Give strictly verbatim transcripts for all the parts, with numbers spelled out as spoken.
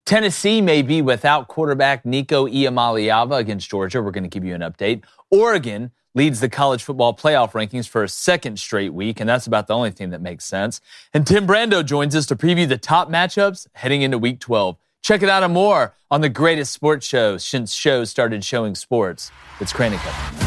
Tennessee may be without quarterback Nico Iamaleava against Georgia. We're going to give you an update. Oregon leads the college football playoff rankings for a second straight week, and that's about the only thing that makes sense. And Tim Brando joins us to preview the top matchups heading into week twelve. Check it out and more on the greatest sports show since shows started showing sports. It's Kranica.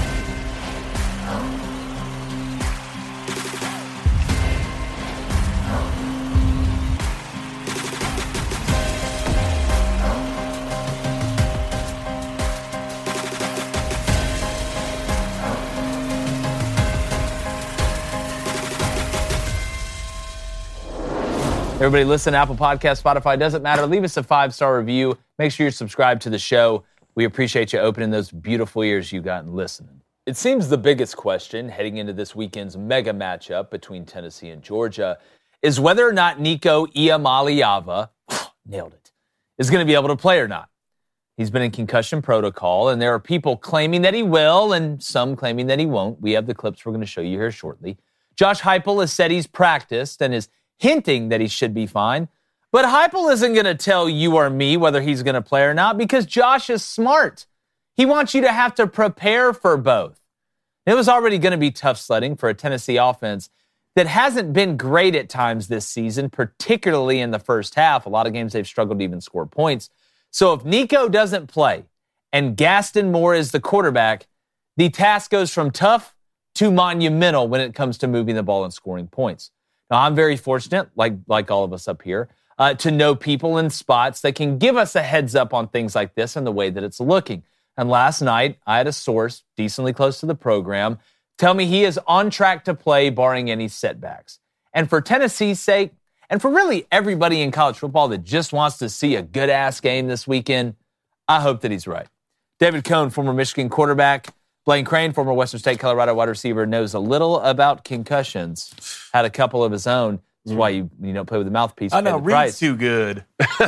Everybody listen to Apple Podcasts, Spotify, doesn't matter. Leave us a five-star review. Make sure you're subscribed to the show. We appreciate you opening those beautiful ears you got and listening. It seems the biggest question heading into this weekend's mega matchup between Tennessee and Georgia is whether or not Nico Iamaleava, nailed it, is going to be able to play or not. He's been in concussion protocol, and there are people claiming that he will and some claiming that he won't. We have the clips we're going to show you here shortly. Josh Heupel has said he's practiced and is hinting that he should be fine. But Heupel isn't going to tell you or me whether he's going to play or not because Josh is smart. He wants you to have to prepare for both. It was already going to be tough sledding for a Tennessee offense that hasn't been great at times this season, particularly in the first half. A lot of games they've struggled to even score points. So if Nico doesn't play and Gaston Moore is the quarterback, the task goes from tough to monumental when it comes to moving the ball and scoring points. Now, I'm very fortunate, like like all of us up here, uh, to know people in spots that can give us a heads up on things like this and the way that it's looking. And last night, I had a source decently close to the program tell me he is on track to play barring any setbacks. And for Tennessee's sake, and for really everybody in college football that just wants to see a good-ass game this weekend, I hope that he's right. David Cohn, former Michigan quarterback, Blaine Crane, former Western State, Colorado wide receiver, knows a little about concussions. Had a couple of his own. This is why you you don't play with the mouthpiece. I know, Reed's too good.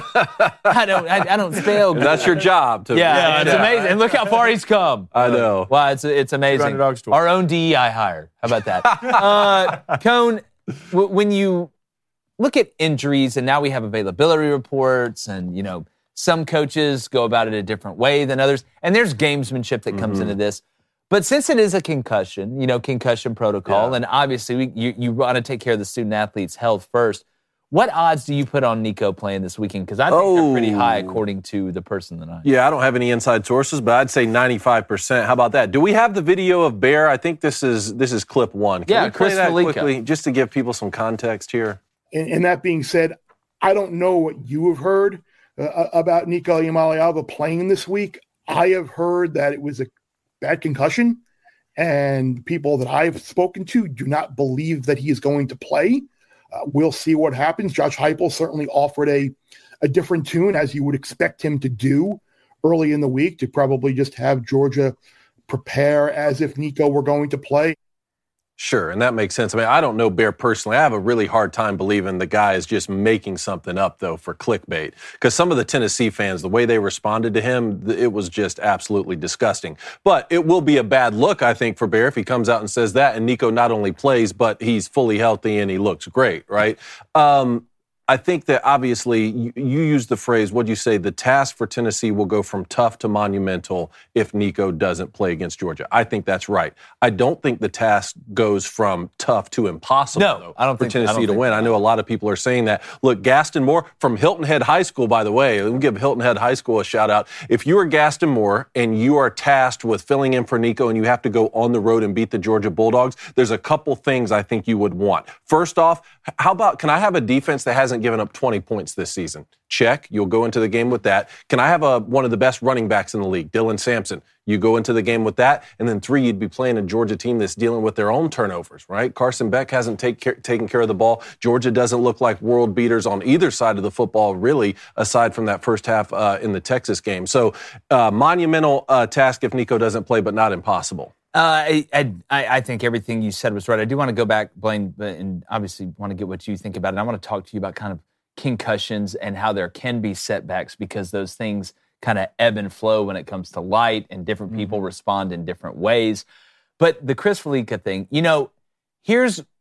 I don't I, I don't spell good. That's your job. To yeah, yeah, it's yeah. amazing. And look how far he's come. I know. Wow, it's it's amazing. Our own D E I hire. How about that? uh, Cone, w- when you look at injuries, and now we have availability reports, and you know some coaches go about it a different way than others, and there's gamesmanship that comes mm-hmm. into this. But since it is a concussion, you know, concussion protocol, yeah. and obviously we, you, you want to take care of the student-athlete's health first, what odds do you put on Nico playing this weekend? Because I think oh. they're pretty high according to the person that I Yeah, I don't have any inside sources, but I'd say ninety-five percent. How about that? Do we have the video of Bear? I think this is this is clip one. Can yeah, we play Chris that Felica. quickly just to give people some context here? And, and that being said, I don't know what you have heard uh, about Nico Iamaleava playing this week. I have heard that it was a bad concussion. And people that I've spoken to do not believe that he is going to play. Uh, we'll see what happens. Josh Heupel certainly offered a, a different tune, as you would expect him to do early in the week, to probably just have Georgia prepare as if Nico were going to play. Sure, and that makes sense. I mean, I don't know Bear personally. I have a really hard time believing the guy is just making something up, though, for clickbait. Because some of the Tennessee fans, the way they responded to him, it was just absolutely disgusting. But it will be a bad look, I think, for Bear if he comes out and says that, and Nico not only plays, but he's fully healthy and he looks great, right? Um, I think that obviously you, you use the phrase, what'd you say, the task for Tennessee will go from tough to monumental if Nico doesn't play against Georgia. I think that's right. I don't think the task goes from tough to impossible, no, though, I don't for think, Tennessee I don't to win. I know a lot of people are saying that. Look, Gaston Moore from Hilton Head High School, by the way, let me give Hilton Head High School a shout out. If you are Gaston Moore and you are tasked with filling in for Nico and you have to go on the road and beat the Georgia Bulldogs, there's a couple things I think you would want. First off, how about, can I have a defense that hasn't given up twenty points this season? Check. You'll go into the game with that. Can I have a one of the best running backs in the league, Dylan Sampson? You go into the game with that. And then three, you'd be playing a Georgia team that's dealing with their own turnovers, right? Carson Beck hasn't take care, taken care of the ball. Georgia doesn't look like world beaters on either side of the football, really, aside from that first half uh, in the Texas game. So uh, monumental uh, task if Nico doesn't play, but not impossible. Uh, I, I I think everything you said was right. I do want to go back, Blaine, and obviously want to get what you think about it. I want to talk to you about kind of concussions and how there can be setbacks because those things kind of ebb and flow when it comes to light and different people respond in different ways. But the Chris Felica thing, you know, here's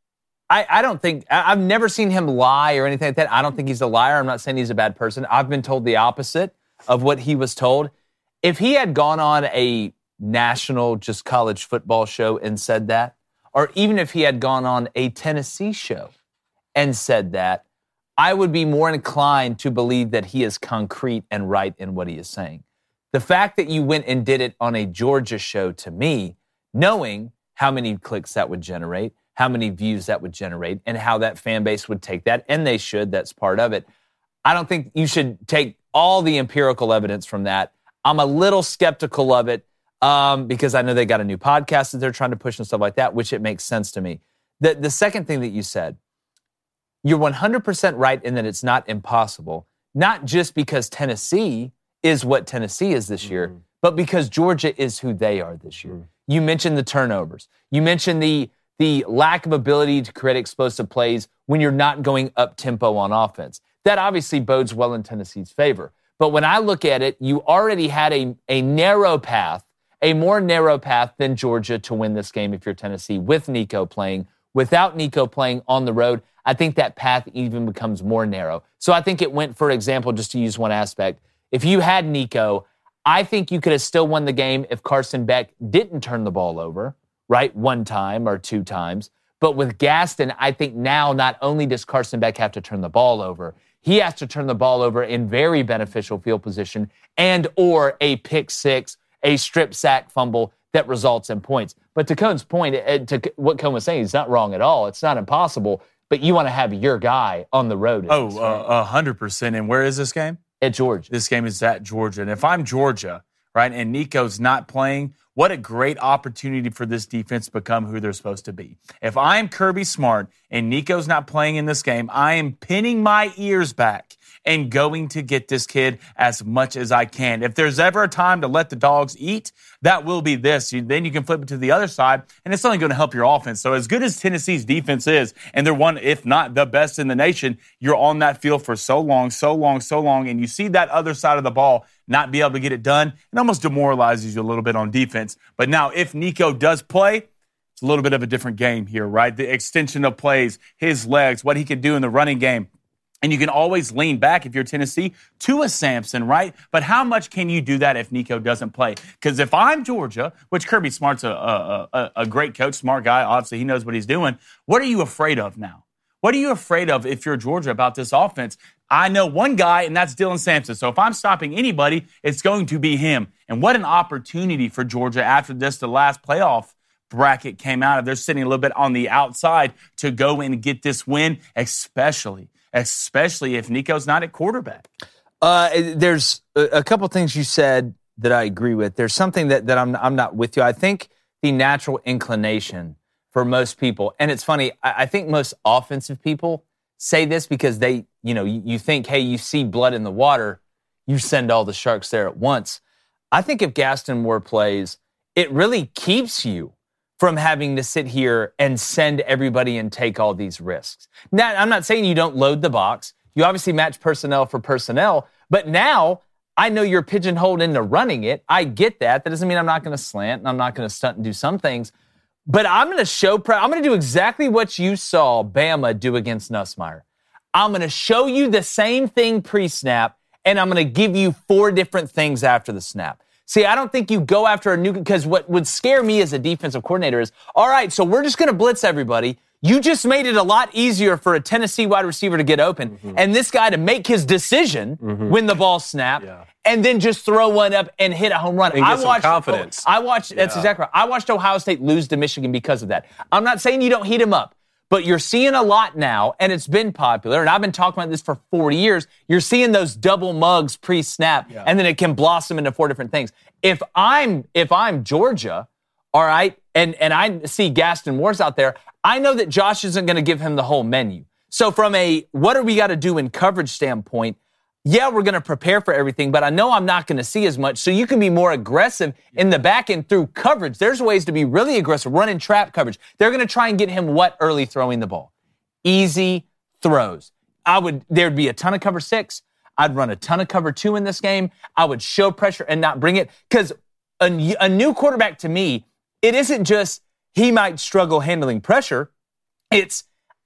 I, I don't think, I've never seen him lie or anything like that. I don't think he's a liar. I'm not saying he's a bad person. I've been told the opposite of what he was told. If he had gone on a national just college football show and said that, or even if he had gone on a Tennessee show and said that, I would be more inclined to believe that he is concrete and right in what he is saying. The fact that you went and did it on a Georgia show, to me, knowing how many clicks that would generate, how many views that would generate, and how that fan base would take that, and they should, that's part of it. I don't think you should take all the empirical evidence from that. I'm a little skeptical of it um, because I know they got a new podcast that they're trying to push and stuff like that, which it makes sense to me. The, the second thing that you said, you're one hundred percent right in that it's not impossible, not just because Tennessee is what Tennessee is this year, mm-hmm. but because Georgia is who they are this year. Mm-hmm. You mentioned the turnovers. You mentioned the the lack of ability to create explosive plays when you're not going up-tempo on offense. That obviously bodes well in Tennessee's favor. But when I look at it, you already had a, a narrow path, a more narrow path than Georgia to win this game if you're Tennessee, with Nico playing. Without Nico playing on the road, I think that path even becomes more narrow. So I think it went, for example, just to use one aspect, if you had Nico, I think you could have still won the game if Carson Beck didn't turn the ball over, right, one time or two times. But with Gaston, I think now not only does Carson Beck have to turn the ball over, he has to turn the ball over in very beneficial field position and or a pick six, a strip sack fumble that results in points. But to Cone's point, to what Cone was saying, he's not wrong at all. It's not impossible, but you want to have your guy on the road. Oh, a hundred percent. And where is this game? At Georgia. This game is at Georgia. And if I'm Georgia, right, and Nico's not playing, what a great opportunity for this defense to become who they're supposed to be. If I'm Kirby Smart and Nico's not playing in this game, I am pinning my ears back and going to get this kid as much as I can. If there's ever a time to let the dogs eat, that will be this. You, then you can flip it to the other side, and it's only going to help your offense. So as good as Tennessee's defense is, and they're one, if not the best in the nation, you're on that field for so long, so long, so long, and you see that other side of the ball not be able to get it done, it almost demoralizes you a little bit on defense. But now if Nico does play, it's a little bit of a different game here, right? The extension of plays, his legs, what he can do in the running game. And you can always lean back, if you're Tennessee, to a Sampson, right? But how much can you do that if Nico doesn't play? Because if I'm Georgia, which Kirby Smart's a, a, a, a great coach, smart guy, obviously he knows what he's doing, what are you afraid of now? What are you afraid of if you're Georgia about this offense? I know one guy, and that's Dylan Sampson. So if I'm stopping anybody, it's going to be him. And what an opportunity for Georgia after this, the last playoff bracket came out. They're sitting a little bit on the outside to go and get this win, especially especially if Nico's not at quarterback. Uh, there's a couple things you said that I agree with. There's something that, that I'm, I'm not with you. I think the natural inclination for most people, and it's funny, I, I think most offensive people say this because they, you know, you, you think, hey, you see blood in the water, you send all the sharks there at once. I think if Gaston Moore plays, it really keeps you from having to sit here and send everybody and take all these risks. Now, I'm not saying you don't load the box. You obviously match personnel for personnel, but now I know you're pigeonholed into running it. I get that. That doesn't mean I'm not going to slant and I'm not going to stunt and do some things, but I'm going to show, pre- I'm going to do exactly what you saw Bama do against Nussmeier. I'm going to show you the same thing pre-snap, and I'm going to give you four different things after the snap. See, I don't think you go after a new, because what would scare me as a defensive coordinator is, all right, so we're just going to blitz everybody. You just made it a lot easier for a Tennessee wide receiver to get open mm-hmm. and this guy to make his decision mm-hmm. when the ball snapped yeah. and then just throw one up and hit a home run. And I get watched, some confidence. I watched, yeah. that's exactly right. I watched Ohio State lose to Michigan because of that. I'm not saying you don't heat him up. But you're seeing a lot now, and it's been popular, and I've been talking about this for forty years. You're seeing those double mugs pre-snap, yeah. and then it can blossom into four different things. If I'm if I'm Georgia, all right, and, and I see Gaston Moore's out there, I know that Josh isn't going to give him the whole menu. So from a what do we got to do in coverage standpoint, yeah, we're going to prepare for everything, but I know I'm not going to see as much, so you can be more aggressive in the back end through coverage. There's ways to be really aggressive, running trap coverage. They're going to try and get him what early throwing the ball? Easy throws. I would. There'd be a ton of cover six. I'd run a ton of cover two in this game. I would show pressure and not bring it, because a, a new quarterback, to me, it isn't just he might struggle handling pressure. It's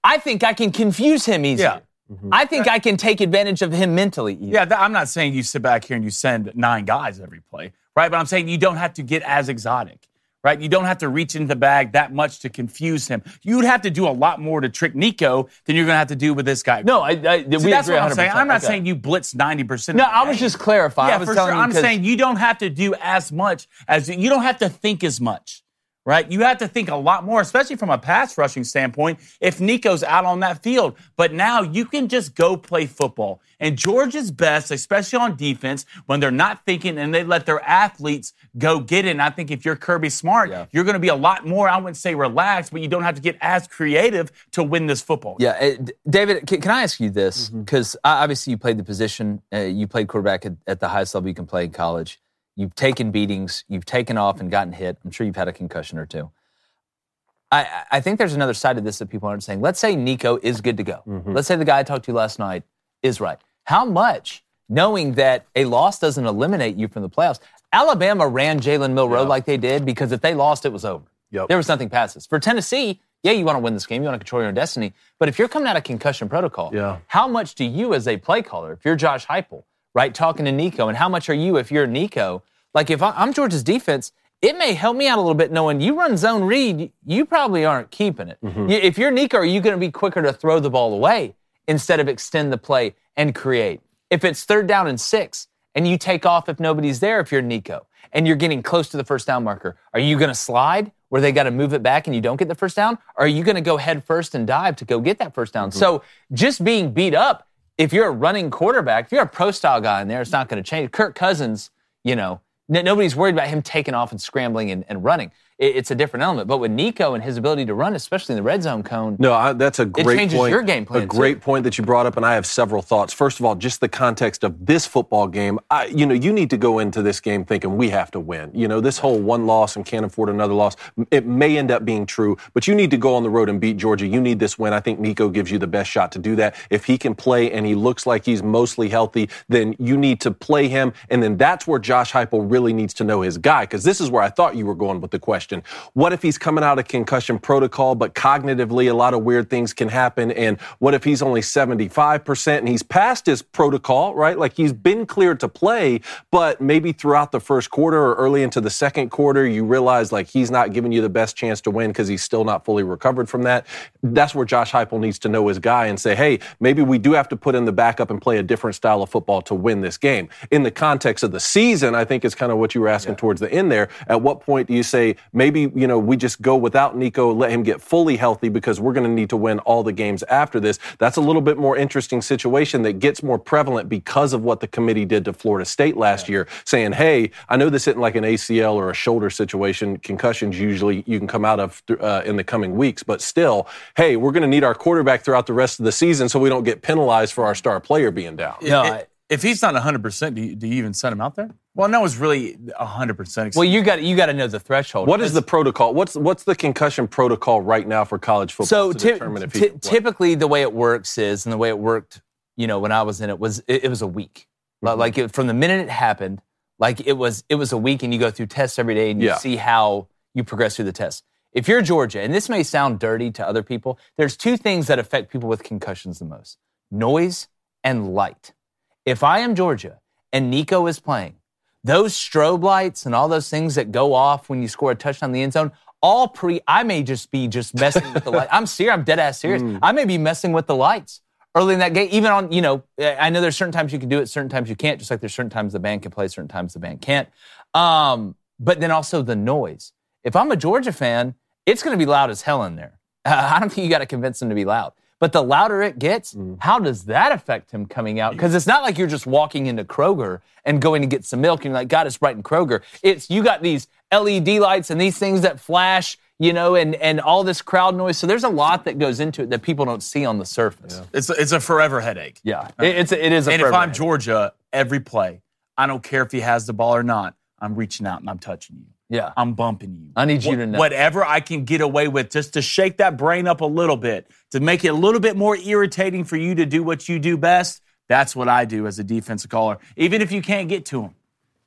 I think I can confuse him easier. Yeah. Mm-hmm. I think I can take advantage of him mentally easier. Yeah, that, I'm not saying you sit back here and you send nine guys every play, right? But I'm saying you don't have to get as exotic, right? You don't have to reach into the bag that much to confuse him. You'd have to do a lot more to trick Nico than you're going to have to do with this guy. No, I, I See, we that's agree what I'm saying. I'm not okay. saying you blitz ninety percent. No, of the I was game. just clarifying. Yeah, I was for telling sure. you I'm 'cause- saying you don't have to do as much as you don't have to think as much. Right? You have to think a lot more, especially from a pass rushing standpoint, if Nico's out on that field. But now you can just go play football. And Georgia's best, especially on defense, when they're not thinking and they let their athletes go get it. And I think if you're Kirby Smart, yeah. you're going to be a lot more, I wouldn't say relaxed, but you don't have to get as creative to win this football game. Yeah. Uh, David, can, can I ask you this? Because mm-hmm. obviously you played the position, uh, you played quarterback at, at the highest level you can play in college. You've taken beatings. You've taken off and gotten hit. I'm sure you've had a concussion or two. I, I think there's another side of this that people aren't saying. Let's say Nico is good to go. Mm-hmm. Let's say the guy I talked to last night is right. How much, knowing that a loss doesn't eliminate you from the playoffs, Alabama ran Jalen Milroe yep. like they did because if they lost, it was over. Yep. There was nothing past this. For Tennessee, yeah, you want to win this game. You want to control your own destiny. But if you're coming out of concussion protocol, yeah. how much do you as a play caller, if you're Josh Heupel, right, talking to Nico, and how much are you if you're Nico? Like, if I'm Georgia's defense, it may help me out a little bit knowing you run zone read, you probably aren't keeping it. Mm-hmm. If you're Nico, are you going to be quicker to throw the ball away instead of extend the play and create? If it's third down and six, and you take off if nobody's there if you're Nico, and you're getting close to the first down marker, are you going to slide where they got to move it back and you don't get the first down? Or are you going to go head first and dive to go get that first down? Mm-hmm. So just being beat up, if you're a running quarterback, if you're a pro-style guy in there, it's not going to change. Kirk Cousins, you know, nobody's worried about him taking off and scrambling and, and running. It's a different element. But with Nico and his ability to run, especially in the red zone cone, no, I, that's a great it changes point. your game plan. A great too. point that you brought up, and I have several thoughts. First of all, just the context of this football game. I, you know, you need to go into this game thinking we have to win. You know, this whole one loss and can't afford another loss, it may end up being true, but you need to go on the road and beat Georgia. You need this win. I think Nico gives you the best shot to do that. If he can play and he looks like he's mostly healthy, then you need to play him, and then that's where Josh Heupel really needs to know his guy, because this is where I thought you were going with the question. What if he He's coming out of concussion protocol, but cognitively a lot of weird things can happen? And what if he's only seventy-five percent and he's past his protocol, right? Like he's been cleared to play, but maybe throughout the first quarter or early into the second quarter, you realize like he's not giving you the best chance to win because he's still not fully recovered from that. That's where Josh Heupel needs to know his guy and say, hey, maybe we do have to put in the backup and play a different style of football to win this game. In the context of the season, I think it's kind of what you were asking yeah. towards the end there. At what point do you say, maybe, you know, we just go without Nico, let him get fully healthy because we're going to need to win all the games after this? That's a little bit more interesting situation that gets more prevalent because of what the committee did to Florida State last yeah. year, saying, hey, I know this isn't like an A C L or a shoulder situation. Concussions usually you can come out of uh, in the coming weeks, but still, hey, we're going to need our quarterback throughout the rest of the season so we don't get penalized for our star player being down. Yeah. It, if he's not one hundred percent, do you, do you even send him out there? Well, no, it's really one hundred percent. Well, you got you got to know the threshold. What is the protocol? What's what's the concussion protocol right now for college football? So to ty- determine if he ty- typically the way it works is, and the way it worked, you know, when I was in it was it, it was a week. Mm-hmm. Like it, from the minute it happened, like it was it was a week, and you go through tests every day, and you yeah. see how you progress through the tests. If you're Georgia, and this may sound dirty to other people, there's two things that affect people with concussions the most: noise and light. If I am Georgia and Nico is playing, those strobe lights and all those things that go off when you score a touchdown in the end zone, all pre, I may just be just messing with the light. I'm serious. I'm dead ass serious. Mm. I may be messing with the lights early in that game. Even on, you know, I know there's certain times you can do it, certain times you can't, just like there's certain times the band can play, certain times the band can't. Um, but then also the noise. If I'm a Georgia fan, it's going to be loud as hell in there. I don't think you got to convince them to be loud. But the louder it gets, mm. how does that affect him coming out? Because it's not like you're just walking into Kroger and going to get some milk and you're like, God, it's right in Kroger. It's you got these L E D lights and these things that flash, you know, and, and all this crowd noise. So there's a lot that goes into it that people don't see on the surface. Yeah. It's, a, it's a forever headache. Yeah, it, it's a, it is a and forever if I'm headache. Georgia, every play, I don't care if he has the ball or not, I'm reaching out and I'm touching you. Yeah. I'm bumping you. I need you to know. Whatever I can get away with just to shake that brain up a little bit, to make it a little bit more irritating for you to do what you do best, that's what I do as a defensive caller. Even if you can't get to him.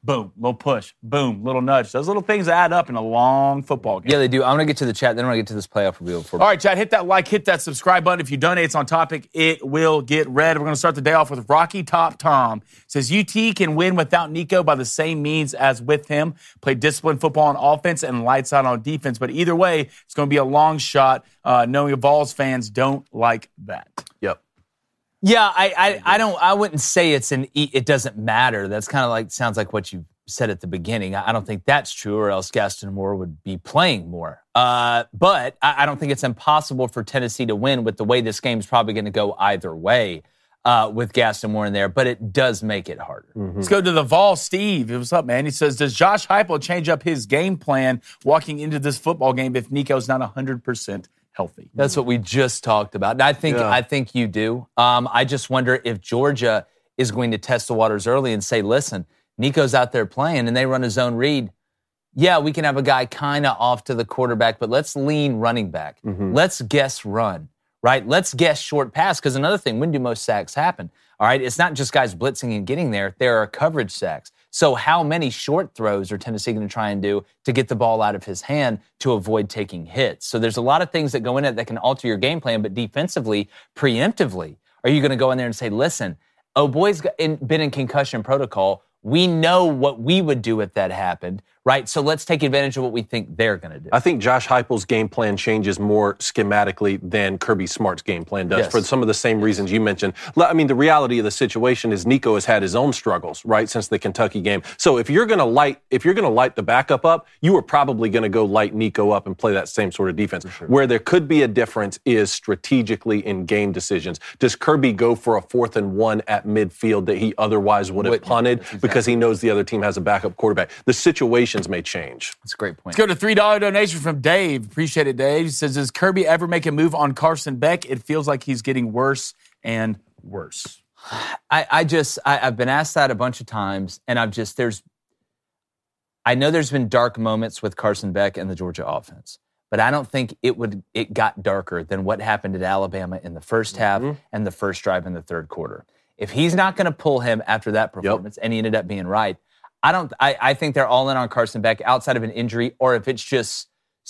boom, little push, boom, little nudge. Those little things add up in a long football game. Yeah, they do. I'm going to get to the chat, then I'm going to get to this playoff review. All right, Chad, hit that like, hit that subscribe button. If you donate, it's on topic. It will get read. We're going to start the day off with Rocky Top Tom. It says U T can win without Nico by the same means as with him. Play disciplined football on offense and lights out on defense. But either way, it's going to be a long shot, uh, knowing Vols fans don't like that. Yep. Yeah, I, I, I don't. I wouldn't say it's an. It doesn't matter. That's kind of like sounds like what you said at the beginning. I don't think that's true, or else Gaston Moore would be playing more. Uh, but I, I don't think it's impossible for Tennessee to win with the way this game's probably going to go either way uh, with Gaston Moore in there. But it does make it harder. Mm-hmm. Let's go to the Vol. Steve, what's up, man? He says, does Josh Heupel change up his game plan walking into this football game if Nico's not one hundred percent healthy? That's what we just talked about. And I think yeah. I think you do. Um, I just wonder if Georgia is going to test the waters early and say, listen, Nico's out there playing and they run a zone read. Yeah, we can have a guy kind of off to the quarterback, but let's lean running back. Mm-hmm. Let's guess run, right? Let's guess short pass. Because another thing, when do most sacks happen? All right, it's not just guys blitzing and getting there. There are coverage sacks. So how many short throws are Tennessee going to try and do to get the ball out of his hand to avoid taking hits? So there's a lot of things that go in it that can alter your game plan, but defensively, preemptively, are you going to go in there and say, listen, oh, boy's been in concussion protocol. We know what we would do if that happened, right? So let's take advantage of what we think they're going to do. I think Josh Heupel's game plan changes more schematically than Kirby Smart's game plan does yes. for some of the same reasons you mentioned. I mean, the reality of the situation is Nico has had his own struggles, right, since the Kentucky game. So if you're going to light, if you're going to light the backup up, you are probably going to go light Nico up and play that same sort of defense. Sure. Where there could be a difference is strategically in game decisions. Does Kirby go for a fourth and one at midfield that he otherwise would have what, punted exactly. because he knows the other team has a backup quarterback? The situations may change. That's a great point. Let's go to three dollars donation from Dave. Appreciate it, Dave. He says, does Kirby ever make a move on Carson Beck? It feels like he's getting worse and worse. I, I just, I, I've been asked that a bunch of times, and I've just, there's, I know there's been dark moments with Carson Beck and the Georgia offense, but I don't think it would, it got darker than what happened at Alabama in the first half mm-hmm. and the first drive in the third quarter. If he's not going to pull him after that performance, yep. and he ended up being right, I don't. I, I think they're all in on Carson Beck outside of an injury, or if it's just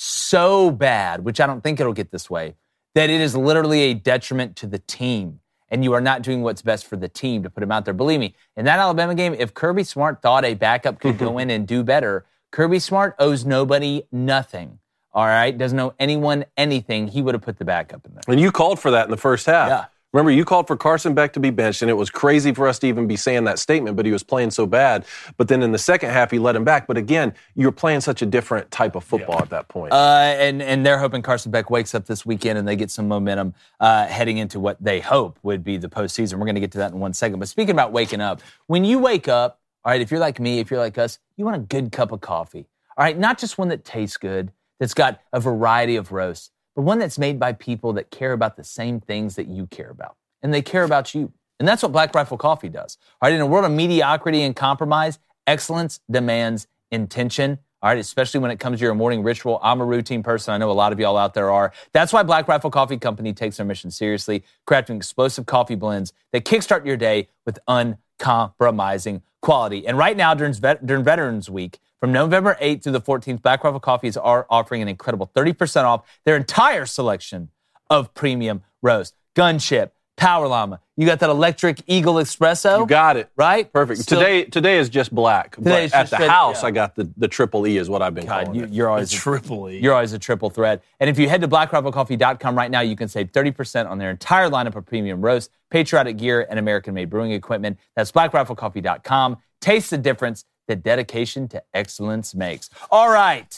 so bad, which I don't think it'll get this way, that it is literally a detriment to the team, and you are not doing what's best for the team to put him out there. Believe me, in that Alabama game, if Kirby Smart thought a backup could go in and do better, Kirby Smart owes nobody nothing. All right, doesn't owe anyone anything. He would have put the backup in there. And you called for that in the first half. Yeah. Remember, you called for Carson Beck to be benched, and it was crazy for us to even be saying that statement, but he was playing so bad. But then in the second half, he let him back. But again, you're playing such a different type of football yeah. at that point. Uh, and, and they're hoping Carson Beck wakes up this weekend and they get some momentum uh, heading into what they hope would be the postseason. We're going to get to that in one second. But speaking about waking up, when you wake up, all right, if you're like me, if you're like us, you want a good cup of coffee. All right, not just one that tastes good, that's got a variety of roasts, but one that's made by people that care about the same things that you care about. And they care about you. And that's what Black Rifle Coffee does. All right, in a world of mediocrity and compromise, excellence demands intention. All right, especially when it comes to your morning ritual. I'm a routine person. I know a lot of y'all out there are. That's why Black Rifle Coffee Company takes their mission seriously, crafting explosive coffee blends that kickstart your day with uncompromising quality. And right now, during, during Veterans Week, from November eighth through the fourteenth, Black Rifle Coffees are offering an incredible thirty percent off their entire selection of premium roast. Gunship, Power Llama. You got that electric Eagle Espresso? You got it. Right? Perfect. Still, today today is just black. But at just the straight, house, yeah. I got the, the triple E is what I've been God, calling you, it. You're always a a, triple E. You're always a triple threat. And if you head to black rifle coffee dot com right now, you can save thirty percent on their entire lineup of premium roasts, patriotic gear, and American-made brewing equipment. That's black rifle coffee dot com. Taste the difference that dedication to excellence makes. All right.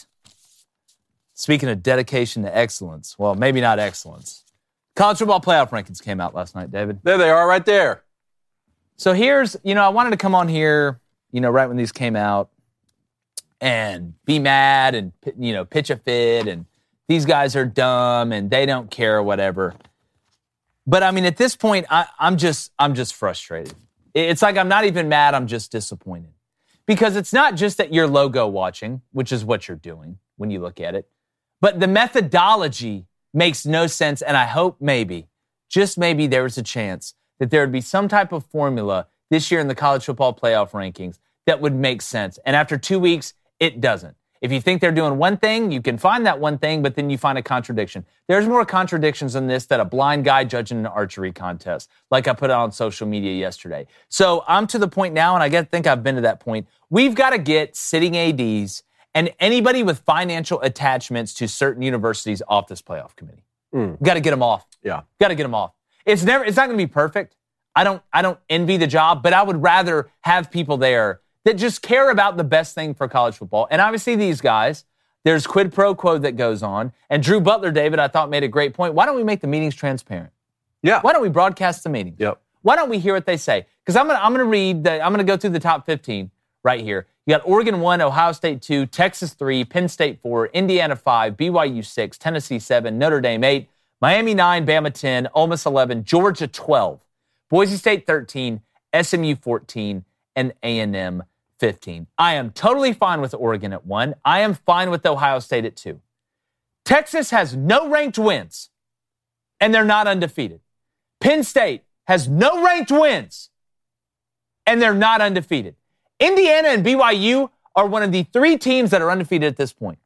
Speaking of dedication to excellence, well, maybe not excellence. College football playoff rankings came out last night, David. There they are right there. So here's, you know, I wanted to come on here, you know, right when these came out and be mad and, you know, pitch a fit and these guys are dumb and they don't care or whatever. But, I mean, at this point, I, I'm just I'm just frustrated. It's like I'm not even mad. I'm just disappointed. Because it's not just that you're logo watching, which is what you're doing when you look at it, but the methodology makes no sense, and I hope maybe, just maybe there was a chance that there would be some type of formula this year in the college football playoff rankings that would make sense. And after two weeks, it doesn't. If you think they're doing one thing, you can find that one thing, but then you find a contradiction. There's more contradictions in this than a blind guy judging an archery contest, like I put out on social media yesterday. So I'm to the point now, and I get, think I've been to that point. We've got to get sitting A Ds and anybody with financial attachments to certain universities off this playoff committee. Mm. We've got to get them off. Yeah. Got to get them off. It's never. It's not going to be perfect. I don't. I don't envy the job, but I would rather have people there that just care about the best thing for college football. And obviously these guys, there's quid pro quo that goes on. And Drew Butler, David, I thought made a great point. Why don't we make the meetings transparent? Yeah. Why don't we broadcast the meetings? Yep. Why don't we hear what they say? Because I'm gonna I'm gonna read the, I'm gonna go through the top fifteen right here. You got Oregon one, Ohio State two, Texas three, Penn State four, Indiana five, B Y U six, Tennessee seven, Notre Dame eight, Miami nine, Bama ten, Ole Miss eleven, Georgia twelve, Boise State thirteen, S M U fourteen, and A and M fifteen. I am totally fine with Oregon at one. I am fine with Ohio State at two. Texas has no ranked wins, and they're not undefeated. Penn State has no ranked wins, and they're not undefeated. Indiana and B Y U are one of the three teams that are undefeated at this point.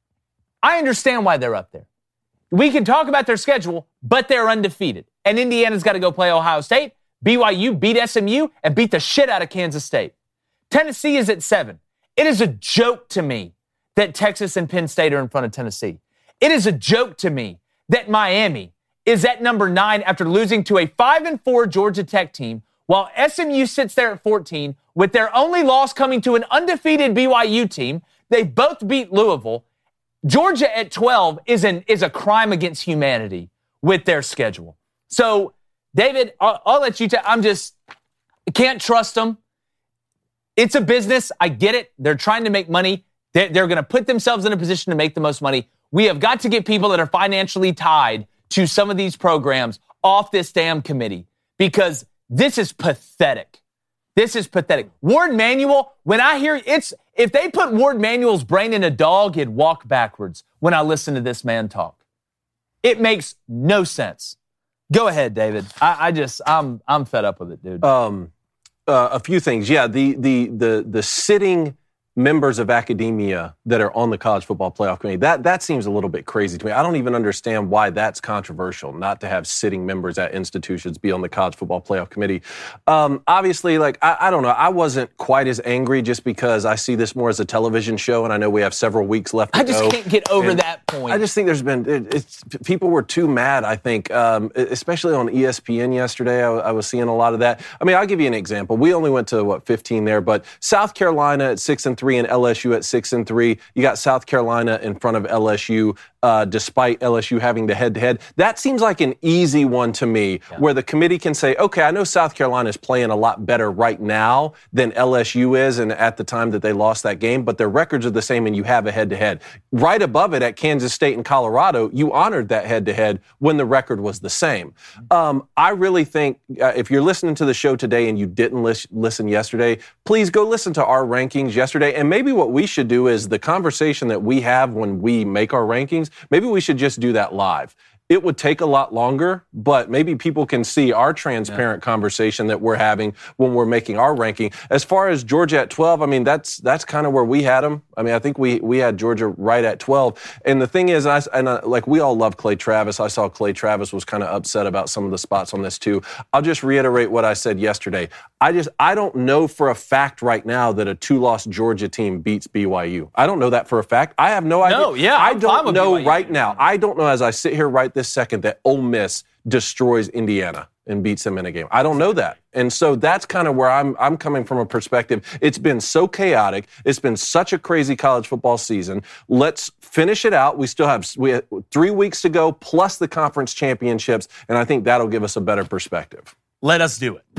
I understand why they're up there. We can talk about their schedule, but they're undefeated. And Indiana's got to go play Ohio State. B Y U beat S M U and beat the shit out of Kansas State. Tennessee is at seven. It is a joke to me that Texas and Penn State are in front of Tennessee. It is a joke to me that Miami is at number nine after losing to a five and four Georgia Tech team, while S M U sits there at fourteen with their only loss coming to an undefeated B Y U team. They both beat Louisville. Georgia at twelve is an is a crime against humanity with their schedule. So, David, I'll, I'll let you tell. I'm just can't trust them. It's a business. I get it. They're trying to make money. They're, they're going to put themselves in a position to make the most money. We have got to get people that are financially tied to some of these programs off this damn committee because this is pathetic. This is pathetic. Ward Manuel, when I hear it's, if they put Ward Manuel's brain in a dog, he'd walk backwards when I listen to this man talk. It makes no sense. Go ahead, David. I, I just, I'm, I'm fed up with it, dude. Um, uh, a few things. Yeah, the the the the sitting members of academia that are on the college football playoff committee, that that seems a little bit crazy to me. I don't even understand why that's controversial, not to have sitting members at institutions be on the college football playoff committee. Um, obviously, like, I, I don't know, I wasn't quite as angry just because I see this more as a television show, and I know we have several weeks left to I just go. can't get over and that point. I just think there's been, it, it's, people were too mad, I think, um, especially on E S P N yesterday. I, I was seeing a lot of that. I mean, I'll give you an example. We only went to, what, fifteen there, but South Carolina at six and three and L S U at six and three. You got South Carolina in front of L S U, uh, despite L S U having the head-to-head. That seems like an easy one to me, yeah. where the committee can say, okay, I know South Carolina is playing a lot better right now than L S U is, and at the time that they lost that game, but their records are the same, and you have a head-to-head. Right above it at Kansas State and Colorado, you honored that head-to-head when the record was the same. Um, I really think uh, if you're listening to the show today and you didn't lis- listen yesterday, please go listen to our rankings yesterday, and maybe what we should do is the conversation that we have when we make our rankings, maybe we should just do that live. It would take a lot longer, but maybe people can see our transparent yeah. conversation that we're having when we're making our ranking. As far as Georgia at twelve, I mean, that's that's kind of where we had them. I mean, I think we we had Georgia right at twelve. And the thing is, I, and I, like we all love Clay Travis. I saw Clay Travis was kind of upset about some of the spots on this too. I'll just reiterate what I said yesterday. I just I don't know for a fact right now that a two-loss Georgia team beats B Y U. I don't know that for a fact. I have no idea. No, yeah, I I'm don't know B Y U. right now. I don't know as I sit here right this second that Ole Miss destroys Indiana and beats them in a game. I don't know that. And so that's kind of where I'm I'm coming from a perspective. It's been so chaotic. It's been such a crazy college football season. Let's finish it out. We still have we have three weeks to go plus the conference championships, and I think that'll give us a better perspective. Let us do it.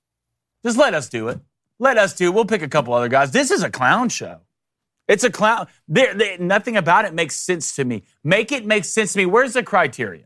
Just let us do it. Let us do it. We'll pick a couple other guys. This is a clown show. It's a clown. There, there, nothing about it makes sense to me. Make it make sense to me. Where's the criteria?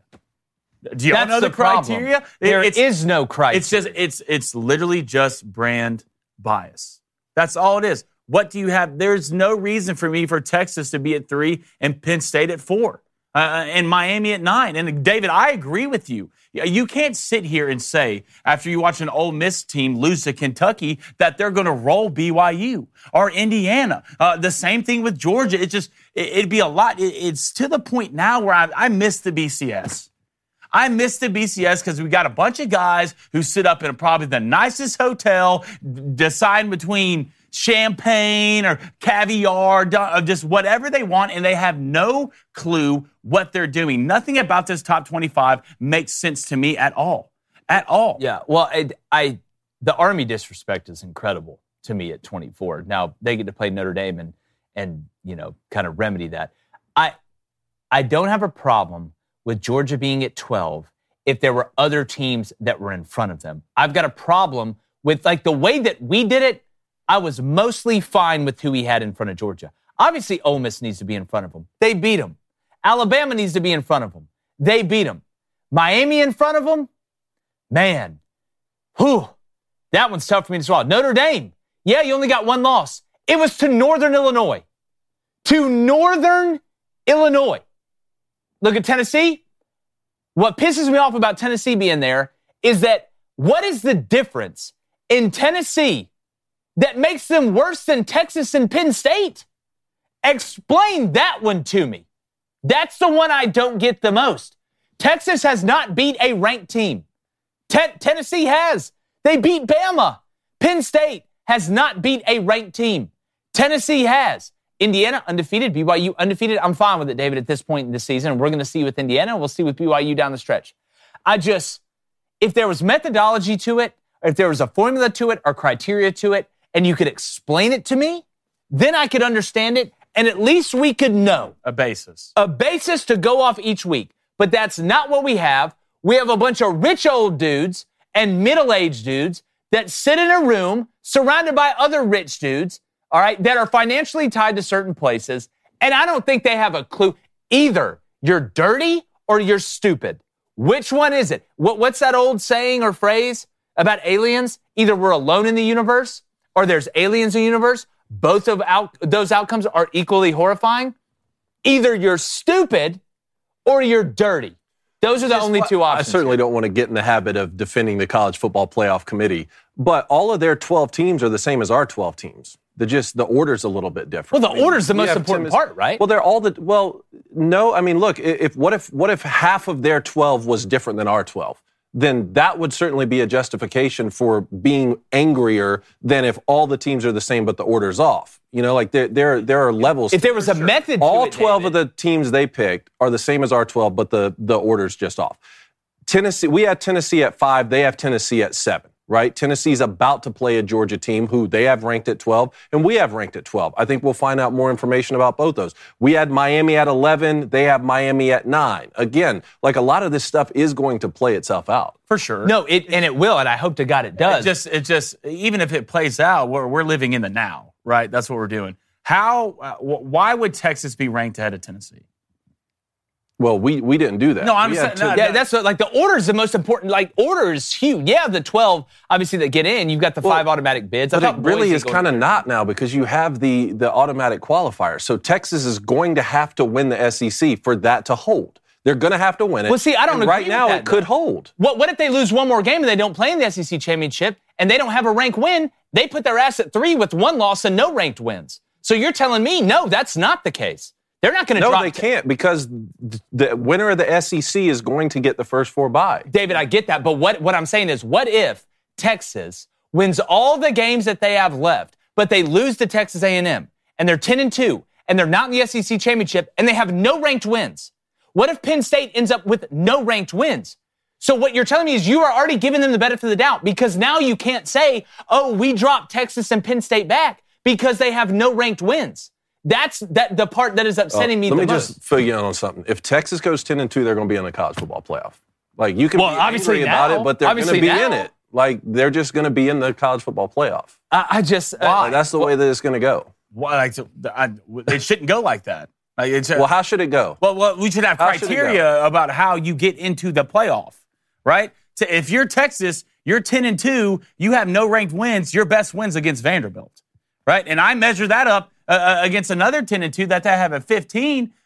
Do you all know the, the criteria? Problem. There it's, is no criteria. It's just it's it's literally just brand bias. That's all it is. What do you have? There's no reason for me for Texas to be at three and Penn State at four. uh, and Miami at nine. And David, I agree with you. You can't sit here and say, after you watch an Ole Miss team lose to Kentucky, that they're going to roll B Y U or Indiana. Uh, the same thing with Georgia. It just, it, it'd be a lot. It, it's to the point now where I, I miss the B C S. I miss the B C S because we got a bunch of guys who sit up in probably the nicest hotel, deciding between champagne or caviar, just whatever they want, and they have no clue what they're doing. Nothing about this top twenty-five makes sense to me at all. At all. Yeah, well, I, I the Army disrespect is incredible to me at twenty-four. Now, they get to play Notre Dame and, and you know, kind of remedy that. I I don't have a problem with Georgia being at twelve if there were other teams that were in front of them. I've got a problem with, like, the way that we did it. I was mostly fine with who he had in front of Georgia. Obviously, Ole Miss needs to be in front of him. They beat him. Alabama needs to be in front of him. They beat him. Miami in front of him? Man. Whew. That one's tough for me to swallow. Notre Dame. Yeah, you only got one loss. It was to Northern Illinois. To Northern Illinois. Look at Tennessee. What pisses me off about Tennessee being there is that what is the difference in Tennessee that makes them worse than Texas and Penn State? Explain that one to me. That's the one I don't get the most. Texas has not beat a ranked team. Ten- Tennessee has. They beat Bama. Penn State has not beat a ranked team. Tennessee has. Indiana undefeated. B Y U undefeated. I'm fine with it, David, at this point in the season. We're going to see with Indiana. We'll see with B Y U down the stretch. I just, if there was methodology to it, or if there was a formula to it or criteria to it, and you could explain it to me, then I could understand it, and at least we could know. A basis. A basis to go off each week. But that's not what we have. We have a bunch of rich old dudes and middle-aged dudes that sit in a room surrounded by other rich dudes, all right, that are financially tied to certain places, and I don't think they have a clue. Either you're dirty or you're stupid. Which one is it? What, what's that old saying or phrase about aliens? Either we're alone in the universe or there's aliens in the universe. Both of out, those outcomes are equally horrifying. Either you're stupid or you're dirty. Those are the only two options. I certainly don't want to get in the habit of defending the College Football Playoff Committee, but all of their twelve teams are the same as our twelve teams. The just the order's a little bit different. Well, the I mean, order's the most important Tim, part, right? Well, they're all the well. No, I mean, look. If what if what if half of their twelve was different than our twelve? Then that would certainly be a justification for being angrier than if all the teams are the same but the order's off. You know, like there there there are levels. If there was a method to all it, twelve David. of the teams they picked are the same as our twelve, but the the order's just off. Tennessee, we have Tennessee at five. They have Tennessee at seven. Right? Tennessee's about to play a Georgia team who they have ranked at twelve, and we have ranked at twelve. I think we'll find out more information about both those. We had Miami at eleven. They have Miami at nine. Again, like a lot of this stuff is going to play itself out. For sure. No, it and it will, and I hope to God it does. It just, it just, even if it plays out, we're, we're living in the now, right? That's what we're doing. How, uh, why would Texas be ranked ahead of Tennessee? Well, we we didn't do that. No, I'm we saying, no, yeah, no. that's what, like the order is the most important. Like order is huge. Yeah, the twelve obviously that get in. You've got the Well, five automatic bids. I But thought it really Boise is going kind of there. not now because you have the the automatic qualifier. So Texas is going to have to win the S E C for that to hold. They're going to have to win it. Well, see, I don't and agree right with now that, it could though. hold. What what if they lose one more game and they don't play in the S E C championship and they don't have a ranked win? They put their ass at three with one loss and no ranked wins. So you're telling me no, that's not the case. They're not going to No, drop. they can't because the winner of the S E C is going to get the first four bye. David, I get that, but what, what I'm saying is, what if Texas wins all the games that they have left, but they lose to Texas A and M, and they're ten and two, and they're not in the S E C championship, and they have no ranked wins? What if Penn State ends up with no ranked wins? So what you're telling me is you are already giving them the benefit of the doubt because now you can't say, oh, we dropped Texas and Penn State back because they have no ranked wins. That's that the part that is upsetting Oh, me let the me most. just fill you in on something. If Texas goes ten and two, they're going to be in the college football playoff. Like you can Well, be obviously angry about now- it, but they're going to obviously be now. in it. Like they're just going to be in the college football playoff. I, I just uh, Like, that's the way that it's going to go. Why, like, so, I, it shouldn't go like that. Like, it's, Well, how should it go? Well, well, we should have How should it criteria about how you get into the playoff, right? So if you're Texas, you're ten and two, you have no ranked wins. Your best wins against Vanderbilt, right? And I measure that up uh, against another ten and two that they have at fifteen.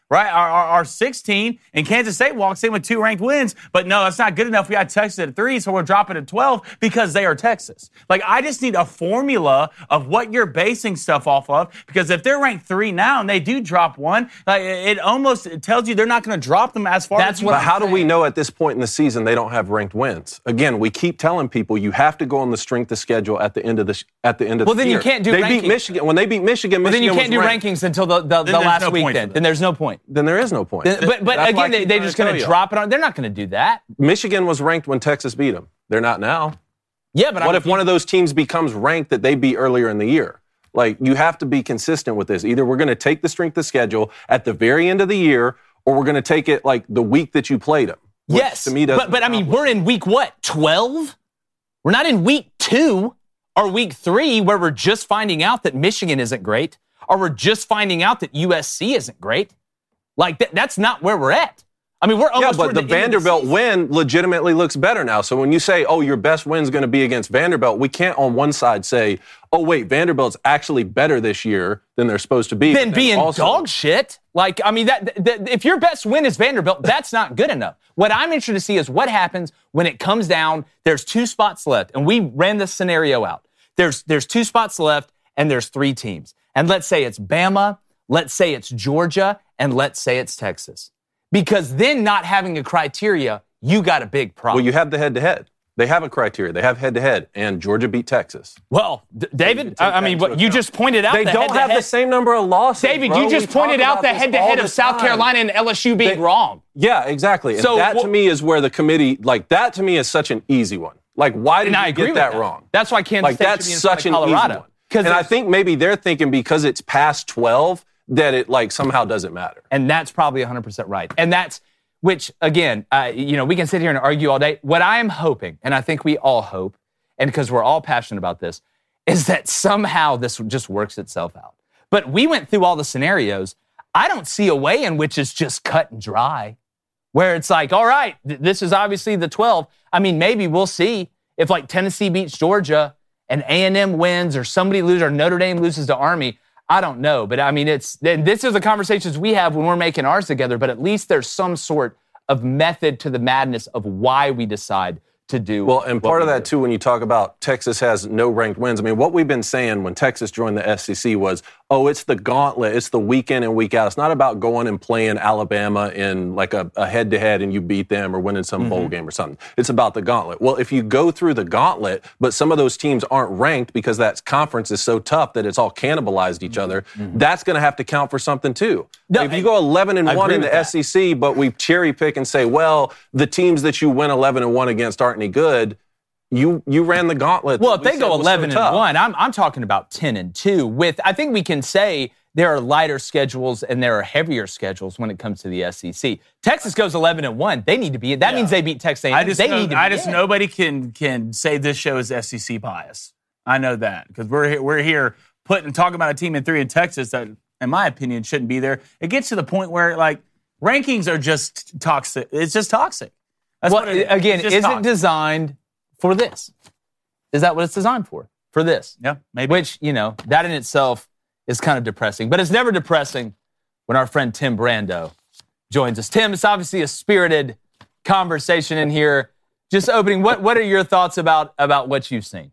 right? Our, our, our sixteen, and Kansas State walks in with two ranked wins, but no, that's not good enough. We got Texas at three, so we're dropping to twelve because they are Texas. Like, I just need a formula of what you're basing stuff off of, because if they're ranked three now and they do drop one, like, it almost it tells you they're not going to drop them as far That's as what. But how saying. do we know at this point in the season they don't have ranked wins? Again, we keep telling people you have to go on the strength of schedule at the end of the at the end of well, the then year. you can't do They rankings. beat Michigan. When they beat Michigan, well, then you Michigan can't do was ranked. rankings until the, the, the last no week. point Then, for then there's no point. Then there is no point. Then, but but That's why I again, they, keep they're trying just to going tell to you. drop it on. They're not going to do that. Michigan was ranked when Texas beat them. They're not now. Yeah, but What I if one of those teams becomes ranked that they beat earlier in the year? Like, you have to be consistent with this. Either we're going to take the strength of schedule at the very end of the year, or we're going to take it like the week that you played them. Which yes, to me but but I mean, we're in week what, twelve? We're not in week two or week three where we're just finding out that Michigan isn't great, or we're just finding out that U S C isn't great. Like, th- that's not where we're at. I mean, we're Yeah, almost but toward the the end of Vanderbilt season. win legitimately looks better now. So when you say, oh, your best win's going to be against Vanderbilt, we can't on one side say, oh, wait, Vanderbilt's actually better this year than they're supposed to be. Then But being also- dog shit. Like, I mean, that, that if your best win is Vanderbilt, that's not good enough. What I'm interested to see is what happens when it comes down. There's two spots left, and we ran this scenario out. There's there's two spots left, and there's three teams. And let's say it's Bama, let's say it's Georgia, and let's say it's Texas. Because then not having a criteria, you got a big problem. Well, you have the head-to-head. They have a criteria. They have head-to-head, and Georgia beat Texas. Well, D- David, take I, I that mean, into what, you account. just pointed out They the don't have head-to-head. the same number of losses. David, bro. you just We talk pointed out about the this head-to-head all of the South time. Carolina and L S U being They- wrong. Yeah, exactly. And So, that well- to me is where the committee, like that to me is such an easy one. Like, why did And you I agree get with that, that. wrong? That's why Kansas like State that's should be in such front an of easy Colorado. one. 'Cause And I it's- think maybe they're thinking because it's past twelve that it like somehow doesn't matter. And that's probably one hundred percent right. And that's, which, again, uh, you know, we can sit here and argue all day. What I am hoping, and I think we all hope, and because we're all passionate about this, is that somehow this just works itself out. But we went through all the scenarios. I don't see a way in which it's just cut and dry, where it's like, all right, th- this is obviously the twelve. I mean, maybe we'll see if like Tennessee beats Georgia and A and M wins, or somebody loses, or Notre Dame loses to Army. I don't know, but I mean, it's this is the conversations we have when we're making ours together, but at least there's some sort of method to the madness of why we decide to do. Well, and what part of we that, do. too, when you talk about Texas has no ranked wins, I mean, what we've been saying when Texas joined the S E C was, oh, it's the gauntlet. It's the week in and week out. It's not about going and playing Alabama in like a, a head-to-head and you beat them or winning some Mm-hmm. bowl game or something. It's about the gauntlet. Well, if you go through the gauntlet, but some of those teams aren't ranked because that conference is so tough that it's all cannibalized each other, that's going to have to count for something, too. Mm-hmm. No, if you go eleven and I one agree in the with that. S E C, but we cherry pick and say, well, the teams that you win eleven and one against aren't any good, You you ran the gauntlet. Well, that if we they said go was so eleven tough. and one, I'm I'm talking about ten and two. With I think we can say there are lighter schedules and there are heavier schedules when it comes to the S E C. Texas goes eleven and one. They need to be. That Yeah. means they beat Texas A and M. I just they know, need to I be just in. nobody can can say this show is S E C bias. I know that because we're here, we're here putting talking about a team in three in Texas that, in my opinion, shouldn't be there. It gets to the point where like rankings are just toxic. It's just toxic. That's Well, what it is. again, It's just is it toxic. designed for this? Is that what it's designed for? For this? Yeah, maybe. Which, you know, that in itself is kind of depressing. But it's never depressing when our friend Tim Brando joins us. Tim, it's obviously a spirited conversation in here. Just opening, what what are your thoughts about about what you've seen?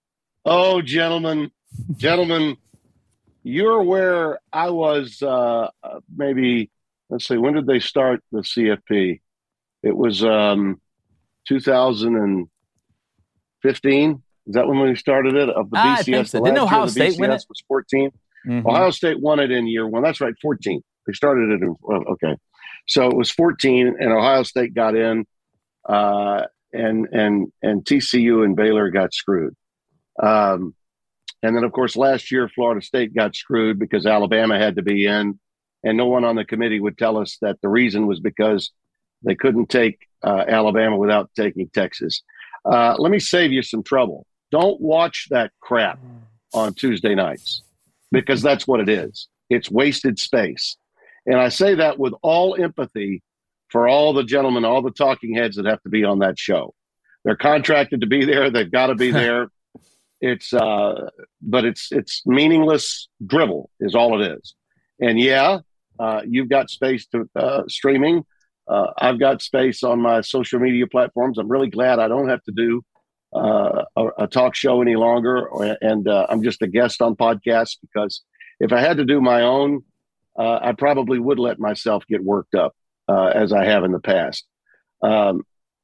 Oh, gentlemen, gentlemen, you're where I was uh, maybe, let's see, when did they start the C F P? It was um, two thousand fifteen. Is that when we started it? Of the Ah, I B C S? think so. The Didn't last year Ohio the State win B C S it? was fourteen. Mhm. Ohio State won it in year one. That's right, fourteen. They started it in, well, okay. So it was fourteen, and Ohio State got in, uh, and and and T C U and Baylor got screwed. Um, and then, of course, last year, Florida State got screwed because Alabama had to be in, and no one on the committee would tell us that the reason was because they couldn't take uh, Alabama without taking Texas. Uh, let me save you some trouble. Don't watch that crap on Tuesday nights, because that's what it is. It's wasted space. And I say that with all empathy for all the gentlemen, all the talking heads that have to be on that show. They're contracted to be there. They've got to be there. It's, uh, but it's, it's meaningless dribble is all it is. And yeah, Uh, you've got space to uh, streaming. Uh, I've got space on my social media platforms. I'm really glad I don't have to do uh, a, a talk show any longer, or, and uh, I'm just a guest on podcasts, because if I had to do my own, uh, I probably would let myself get worked up uh, as I have in the past. Um,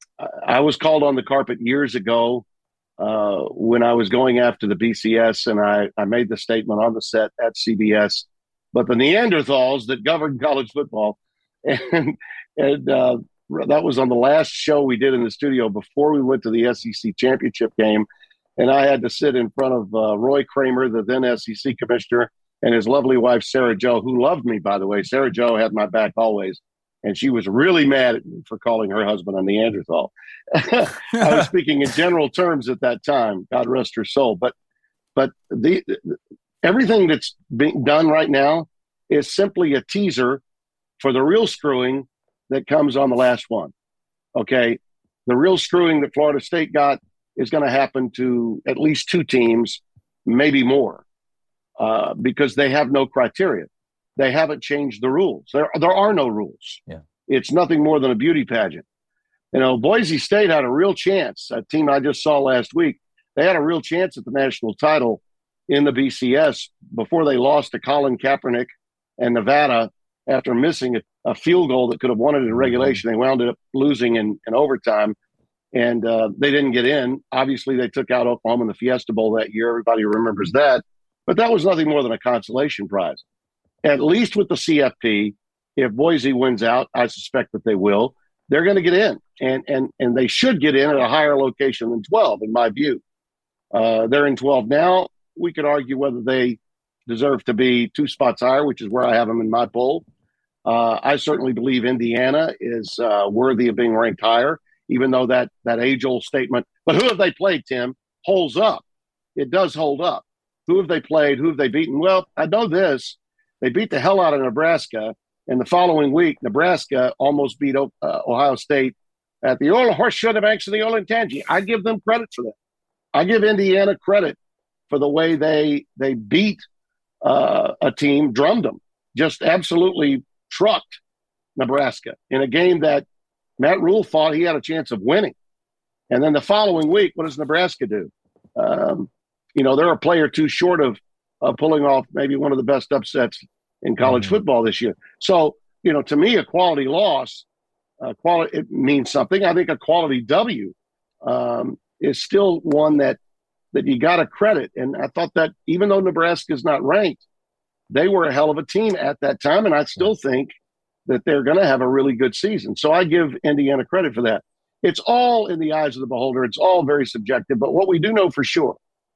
I was called on the carpet years ago uh, when I was going after the B C S, and I, I made the statement on the set at C B S, but the Neanderthals that governed college football, and and uh, that was on the last show we did in the studio before we went to the S E C championship game, and I had to sit in front of uh, Roy Kramer, the then S E C commissioner, and his lovely wife, Sarah Jo, who loved me, by the way. Sarah Jo had my back always, and she was really mad at me for calling her husband a Neanderthal. I was speaking in general terms at that time, God rest her soul. But but the everything that's being done right now is simply a teaser for the real screwing that comes on the last one. Okay, the real screwing that Florida State got is going to happen to at least two teams, maybe more, uh, because they have no criteria. They haven't changed the rules. There, there are no rules. Yeah. It's nothing more than a beauty pageant. You know, Boise State had a real chance. A team I just saw last week, they had a real chance at the national title in the B C S before they lost to Colin Kaepernick and Nevada after missing a, a field goal that could have won it in regulation. They wound up losing in, in overtime, and uh, they didn't get in. Obviously, they took out Oklahoma in the Fiesta Bowl that year. Everybody remembers that. But that was nothing more than a consolation prize. At least with the C F P, if Boise wins out, I suspect that they will, they're going to get in. And, and, and they should get in at a higher location than twelve, in my view. Uh, they're in twelve now. We could argue whether they deserve to be two spots higher, which is where I have them in my poll. Uh, I certainly believe Indiana is uh, worthy of being ranked higher, even though that, that age-old statement, but who have they played, Tim, holds up. It does hold up. Who have they played? Who have they beaten? Well, I know this. They beat the hell out of Nebraska, and the following week, Nebraska almost beat uh, Ohio State at the old Horseshoe Banks of the Olentangy. I give them credit for that. I give Indiana credit for the way they they beat uh, a team, drummed them, just absolutely trucked Nebraska in a game that Matt Rule thought he had a chance of winning. And then the following week, what does Nebraska do? Um, you know, they're a play or two short of uh, pulling off maybe one of the best upsets in college mm-hmm. football this year. So, you know, to me, a quality loss, uh, quality it means something. I think a quality W um, is still one that that you got to credit. And I thought that even though Nebraska is not ranked, they were a hell of a team at that time, and I still think that they're going to have a really good season. So I give Indiana credit for that. It's all in the eyes of the beholder. It's all very subjective. But what we do know for sure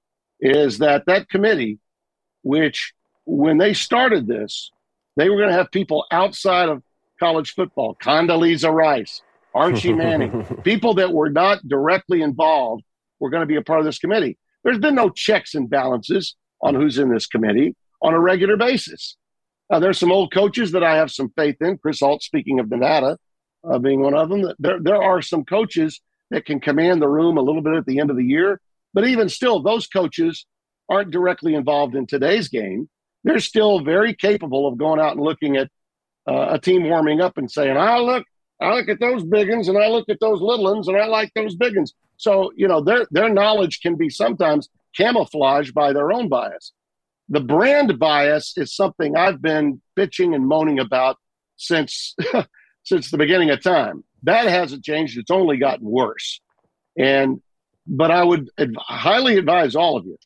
is that that committee, which when they started this, they were going to have people outside of college football, Condoleezza Rice, Archie Manning, people that were not directly involved were going to be a part of this committee. There's been no checks and balances on who's in this committee on a regular basis. Uh, there's some old coaches that I have some faith in. Chris Alt, speaking of Nevada, uh, being one of them. There, there are some coaches that can command the room a little bit at the end of the year. But even still, those coaches aren't directly involved in today's game. They're still very capable of going out and looking at uh, a team warming up and saying, I look, I look at those big uns and I look at those little uns and I like those big uns. So, you know, their their knowledge can be sometimes camouflaged by their own bias. The brand bias is something I've been bitching and moaning about since since the beginning of time. That hasn't changed. It's only gotten worse. And but I would adv- highly advise all of you,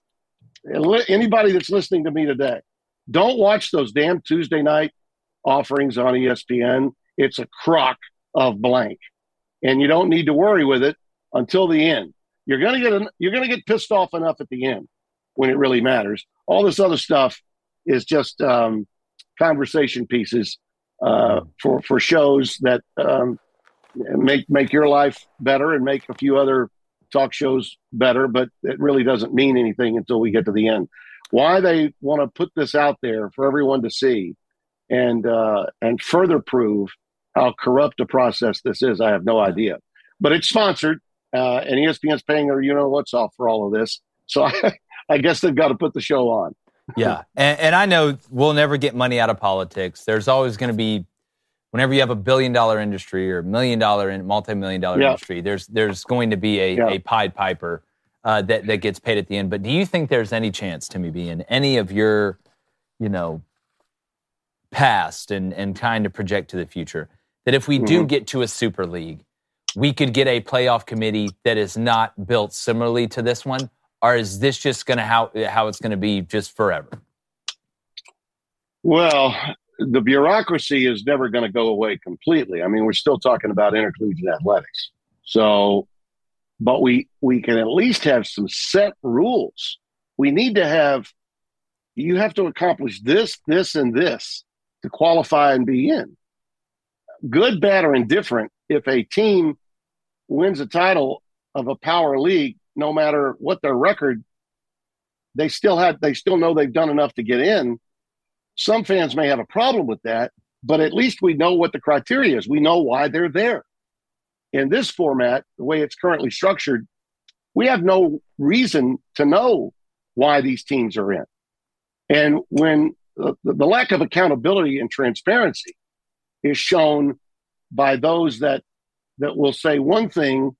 anybody that's listening to me today, don't watch those damn Tuesday night offerings on E S P N. It's a crock of blank, and you don't need to worry with it until the end. You're gonna get an, you're gonna get pissed off enough at the end when it really matters. All this other stuff is just um, conversation pieces uh, for for shows that um, make make your life better and make a few other talk shows better, but it really doesn't mean anything until we get to the end. Why they want to put this out there for everyone to see and uh, and further prove how corrupt a process this is, I have no idea. But it's sponsored, uh, and E S P N's paying their you know what's off for all of this. So I, I guess they've got to put the show on. Yeah, and, and I know we'll never get money out of politics. There's always going to be, whenever you have a billion dollar industry or a million dollar and multi-million dollar yeah. industry, there's there's going to be a, yeah. a Pied Piper uh, that, that gets paid at the end. But do you think there's any chance, Timmy B, in any of your, you know, past and, and trying to project to the future, that if we mm-hmm. do get to a Super League, we could get a playoff committee that is not built similarly to this one? Or is this just going to how how it's going to be just forever? Well, the bureaucracy is never going to go away completely. I mean, we're still talking about intercollegiate athletics. So, but we we can at least have some set rules. We need to have, you have to accomplish this, this, and this to qualify and be in. Good, bad, or indifferent, if a team wins a title of a power league, no matter what their record, they still have, they still know they've done enough to get in. Some fans may have a problem with that, but at least we know what the criteria is. We know why they're there. In this format, the way it's currently structured, we have no reason to know why these teams are in. And when the, the lack of accountability and transparency is shown by those that that will say one thing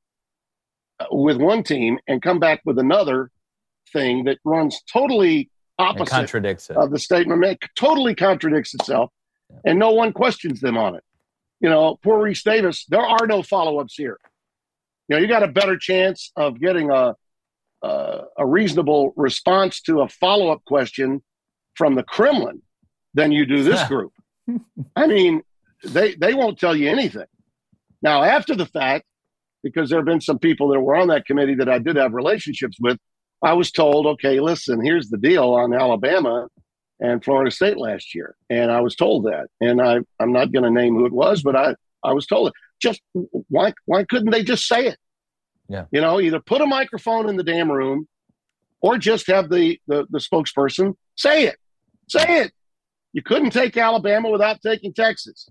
with one team and come back with another thing that runs totally opposite contradicts it. Of the statement, it totally contradicts itself, yeah. and no one questions them on it. You know, poor Reese Davis, there are no follow-ups here. You know, you got a better chance of getting a uh, a reasonable response to a follow-up question from the Kremlin than you do this group. I mean, they they won't tell you anything. Now, after the fact, because there have been some people that were on that committee that I did have relationships with, I was told, okay, listen, here's the deal on Alabama and Florida State last year. And I was told that. And I, I'm not going to name who it was, but I, I was told it. Just why why couldn't they just say it? Yeah. You know, either put a microphone in the damn room or just have the, the, the spokesperson say it. Say it. You couldn't take Alabama without taking Texas.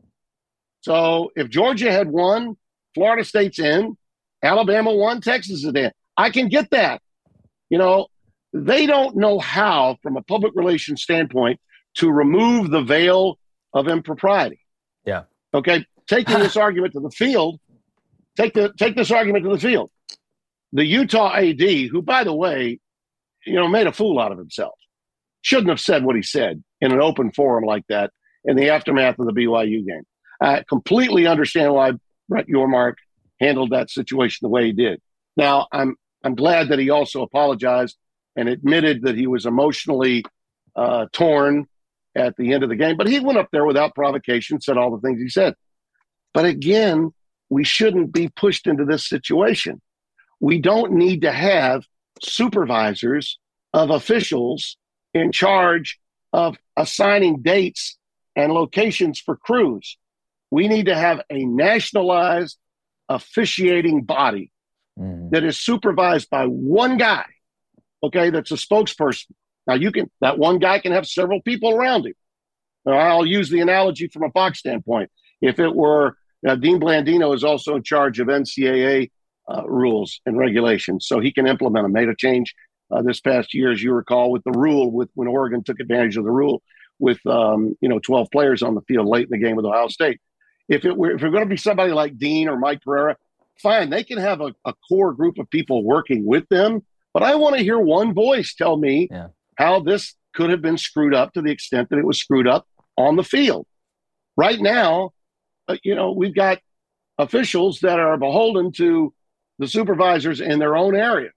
So if Georgia had won, Florida State's in, Alabama won, Texas is in. I can get that. You know, they don't know how, from a public relations standpoint, to remove the veil of impropriety. Yeah. Okay. Taking this argument to the field, take the take this argument to the field. The Utah A D, who, by the way, you know, made a fool out of himself, shouldn't have said what he said in an open forum like that in the aftermath of the B Y U game. I completely understand why Brett Yormark handled that situation the way he did. Now, I'm I'm glad that he also apologized and admitted that he was emotionally uh, torn at the end of the game. But he went up there without provocation, said all the things he said. But again, we shouldn't be pushed into this situation. We don't need to have supervisors of officials in charge of assigning dates and locations for crews. We need to have a nationalized officiating body mm. that is supervised by one guy, okay, that's a spokesperson. Now, you can, that one guy can have several people around him. Now, I'll use the analogy from a box standpoint. If it were, uh, Dean Blandino is also in charge of N C double A uh, rules and regulations, so he can implement them. Made a change uh, this past year, as you recall, with the rule, with when Oregon took advantage of the rule with, um, you know, twelve players on the field late in the game with Ohio State. If it were, if we're going to be somebody like Dean or Mike Pereira, fine, they can have a, a core group of people working with them. But I want to hear one voice tell me yeah. how this could have been screwed up to the extent that it was screwed up on the field. Right now, uh, you know, we've got officials that are beholden to the supervisors in their own area.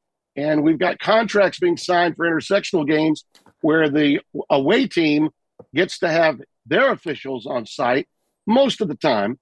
And we've got contracts being signed for intersectional games where the away team gets to have their officials on site most of the time.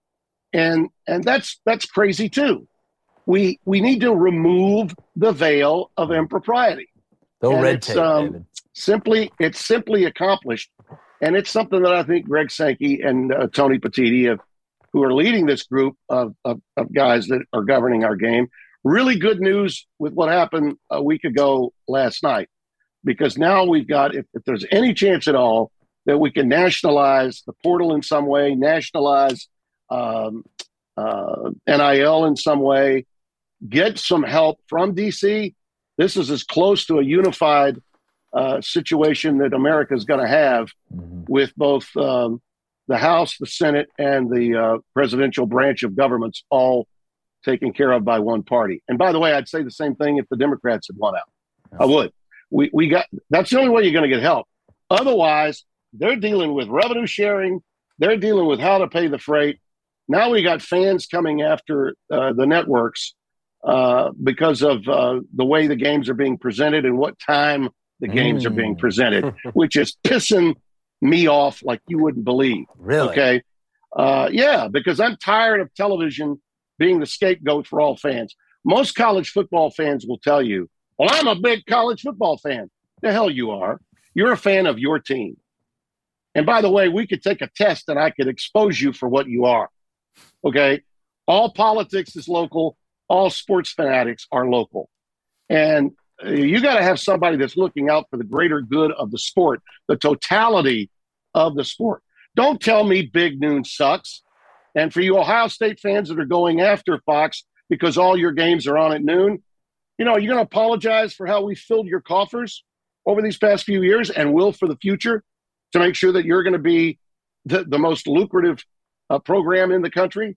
And and that's that's crazy too. We we need to remove the veil of impropriety. No red tape, um, David. Simply, it's simply accomplished. And it's something that I think Greg Sankey and uh, Tony Petitti, have, who are leading this group of, of, of guys that are governing our game, really good news with what happened a week ago last night. Because now we've got, if, if there's any chance at all that we can nationalize the portal in some way, nationalize um, uh, N I L in some way, get some help from D C, this is as close to a unified uh, situation that America's going to have Mm-hmm. with both um, the House, the Senate, and the uh, presidential branch of governments all taken care of by one party. And by the way, I'd say the same thing if the Democrats had won out. I would. We we got that's the only way you're going to get help. Otherwise, they're dealing with revenue sharing. They're dealing with how to pay the freight. Now we got fans coming after uh, the networks uh, because of uh, the way the games are being presented and what time the games Mm. are being presented, which is pissing me off like you wouldn't believe. Really? Okay. Uh, yeah, because I'm tired of television being the scapegoat for all fans. Most college football fans will tell you, well, I'm a big college football fan. The hell you are. You're a fan of your team. And by the way, we could take a test and I could expose you for what you are. Okay? All politics is local. All sports fanatics are local. And uh, you got to have somebody that's looking out for the greater good of the sport, the totality of the sport. Don't tell me Big Noon sucks. And for you Ohio State fans that are going after Fox because all your games are on at noon, you know, you're going to apologize for how we filled your coffers over these past few years and will for the future to make sure that you're going to be the, the most lucrative uh, program in the country.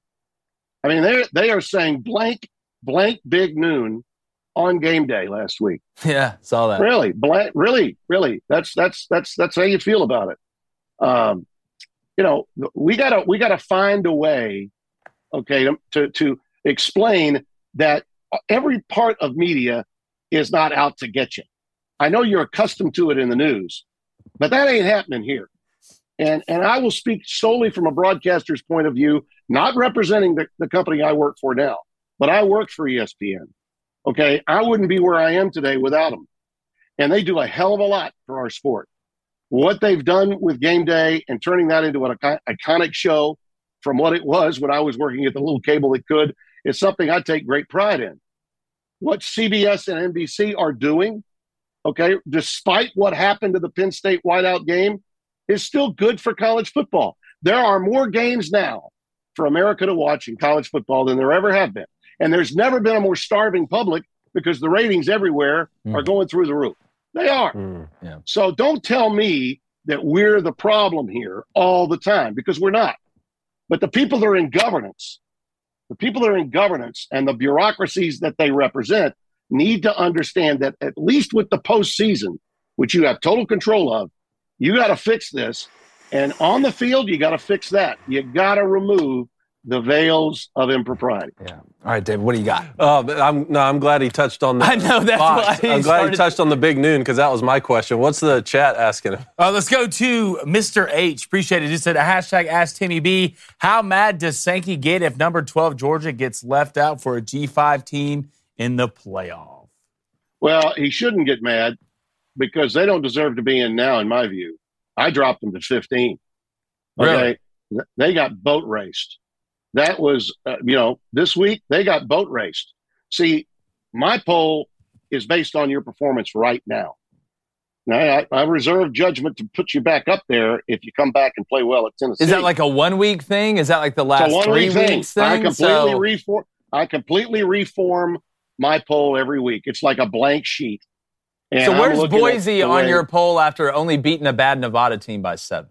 I mean, they they are saying blank, blank Big Noon on game day last week. Yeah, saw that. Really, blank, really, really. That's that's that's that's how you feel about it. Um, you know, we gotta we gotta find a way, okay, to to explain that every part of media is not out to get you. I know you're accustomed to it in the news, but that ain't happening here. And and I will speak solely from a broadcaster's point of view, not representing the, the company I work for now, but I worked for E S P N. Okay, I wouldn't be where I am today without them. And they do a hell of a lot for our sport. What they've done with Game Day and turning that into an iconic show from what it was when I was working at the little cable that could is something I take great pride in. What C B S and N B C are doing, okay, despite what happened to the Penn State whiteout game, is still good for college football. There are more games now for America to watch in college football than there ever have been. And there's never been a more starving public because the ratings everywhere mm. are going through the roof. They are. Mm, yeah. So don't tell me that we're the problem here all the time, because we're not. But the people that are in governance, the people that are in governance and the bureaucracies that they represent need to understand that at least with the postseason, which you have total control of, you got to fix this. And on the field, you got to fix that. You got to remove the veils of impropriety. Yeah. All right, David, what do you got? Uh, but I'm no, I'm glad he touched on the. I know that's Fox. why. I'm glad started... he touched on the Big Noon because that was my question. What's the chat asking him? Uh, let's go to Mister H. Appreciate it. Just said a hashtag Ask Timmy B. How mad does Sankey get if number twelve Georgia gets left out for a G five team in the playoff? Well, he shouldn't get mad because they don't deserve to be in now, in my view. I dropped them to fifteen. Okay, really? They got boat raced. That was, uh, you know, this week they got boat raced. See, my poll is based on your performance right now. Now, I, I reserve judgment to put you back up there if you come back and play well at Tennessee. Is that like a one-week thing? Is that like the last three thing. weeks thing? I completely so... reform. I completely reform my poll every week. It's like a blank sheet. And so where's Boise on way... your poll after only beating a bad Nevada team by seven?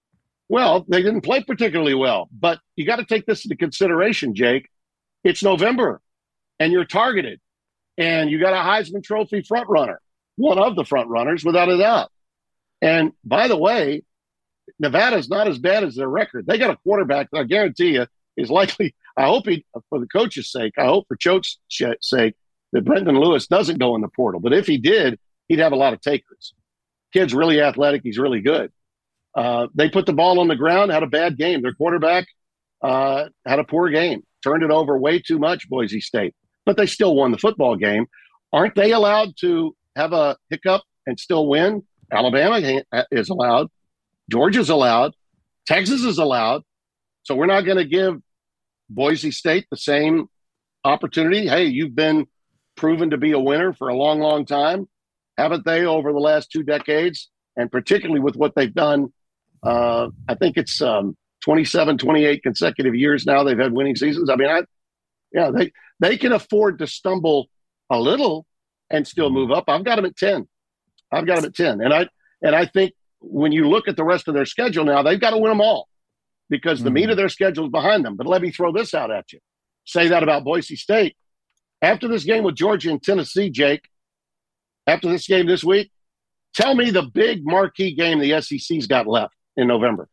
Well, they didn't play particularly well, but you got to take this into consideration, Jake. It's November, and you're targeted, and you got a Heisman Trophy front runner, one of the front runners, without a doubt. And by the way, Nevada's not as bad as their record. They got a quarterback that I guarantee you is likely. I hope he, for the coach's sake, I hope for Choate's sake, that Brendan Lewis doesn't go in the portal. But if he did, he'd have a lot of takers. Kid's really athletic. He's really good. Uh, they put the ball on the ground, had a bad game. Their quarterback uh, had a poor game, turned it over way too much, Boise State. But they still won the football game. Aren't they allowed to have a hiccup and still win? Alabama is allowed. Georgia's allowed. Texas is allowed. So we're not going to give Boise State the same opportunity. Hey, you've been proven to be a winner for a long, long time. Haven't they over the last two decades? And particularly with what they've done, uh, I think it's um, twenty-seven, twenty-eight consecutive years now they've had winning seasons. I mean, I, yeah, they, they can afford to stumble a little and still move up. I've got them at ten. I've got them at ten. And I and I think when you look at the rest of their schedule now, they've got to win them all because the mm-hmm. meat of their schedule is behind them. But let me throw this out at you. Say that about Boise State. After this game with Georgia and Tennessee, Jake, after this game this week, tell me the big marquee game the S E C's got left in November.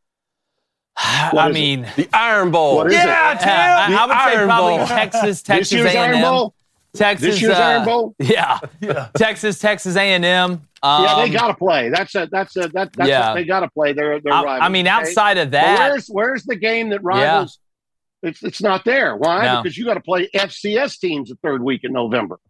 What I mean, it? the Iron Bowl. What is yeah, it? Tim. I, I would Iron say probably Bowl. Texas, Texas this year's A and M. Iron Bowl? Texas, this year's uh, Iron Bowl? Yeah. yeah. Texas, Texas A and M. Um, yeah, they got to play. That's a, that's a, that, that's yeah. what they got to play. They're, they're I, rivals, I mean, outside okay? of that. But where's, where's the game that rivals? Yeah. It's, it's not there. Why? No. Because you got to play F C S teams the third week in November.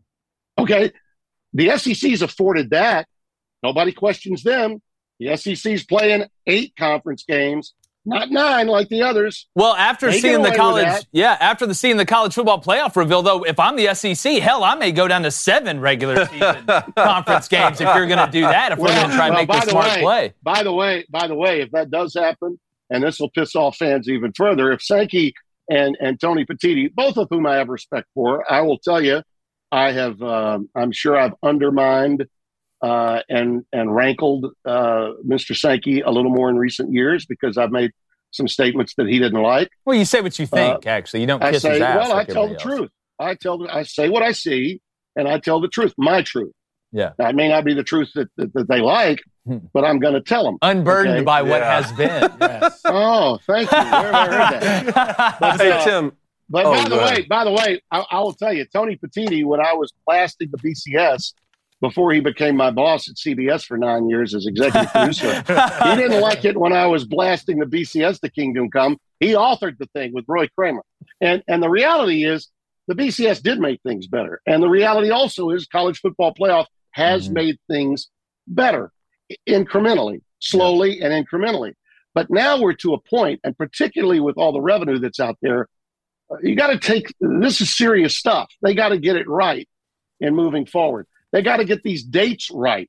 Okay? The S E C's afforded that. Nobody questions them. The S E C's playing eight conference games, not nine like the others. Well, after they seeing the college, yeah, after the seeing the college football playoff reveal, though, if I'm the S E C, hell, I may go down to seven regular season conference games if you're going to do that. If well, we're going to try and well, make the smart way, play. By the way, by the way, if that does happen, and this will piss off fans even further, if Sankey and and Tony Petitti, both of whom I have respect for, I will tell you, I have, um, I'm sure I've undermined. Uh, and and rankled uh, Mister Sankey a little more in recent years because I've made some statements that he didn't like. Well, you say what you think. Uh, actually, you don't kiss I say, his ass. Well, like I tell the else. truth. I tell. I say what I see, and I tell the truth, my truth. Yeah, now, it may not be the truth that that, that they like, but I'm going to tell them. Unburdened okay? by yeah. what has been. Yes. Oh, thank you. Where have I heard that? But, hey, uh, Tim. But oh, by the way, by the way, I, I will tell you, Tony Petitti, when I was blasting the B C S. Before he became my boss at C B S for nine years as executive producer. He didn't like it when I was blasting the B C S to Kingdom Come. He authored the thing with Roy Kramer. And and the reality is the B C S did make things better. And the reality also is college football playoff has mm-hmm. made things better incrementally, slowly yeah. and incrementally. But now we're to a point, and particularly with all the revenue that's out there, you got to take – this is serious stuff. They got to get it right in moving forward. They got to get these dates right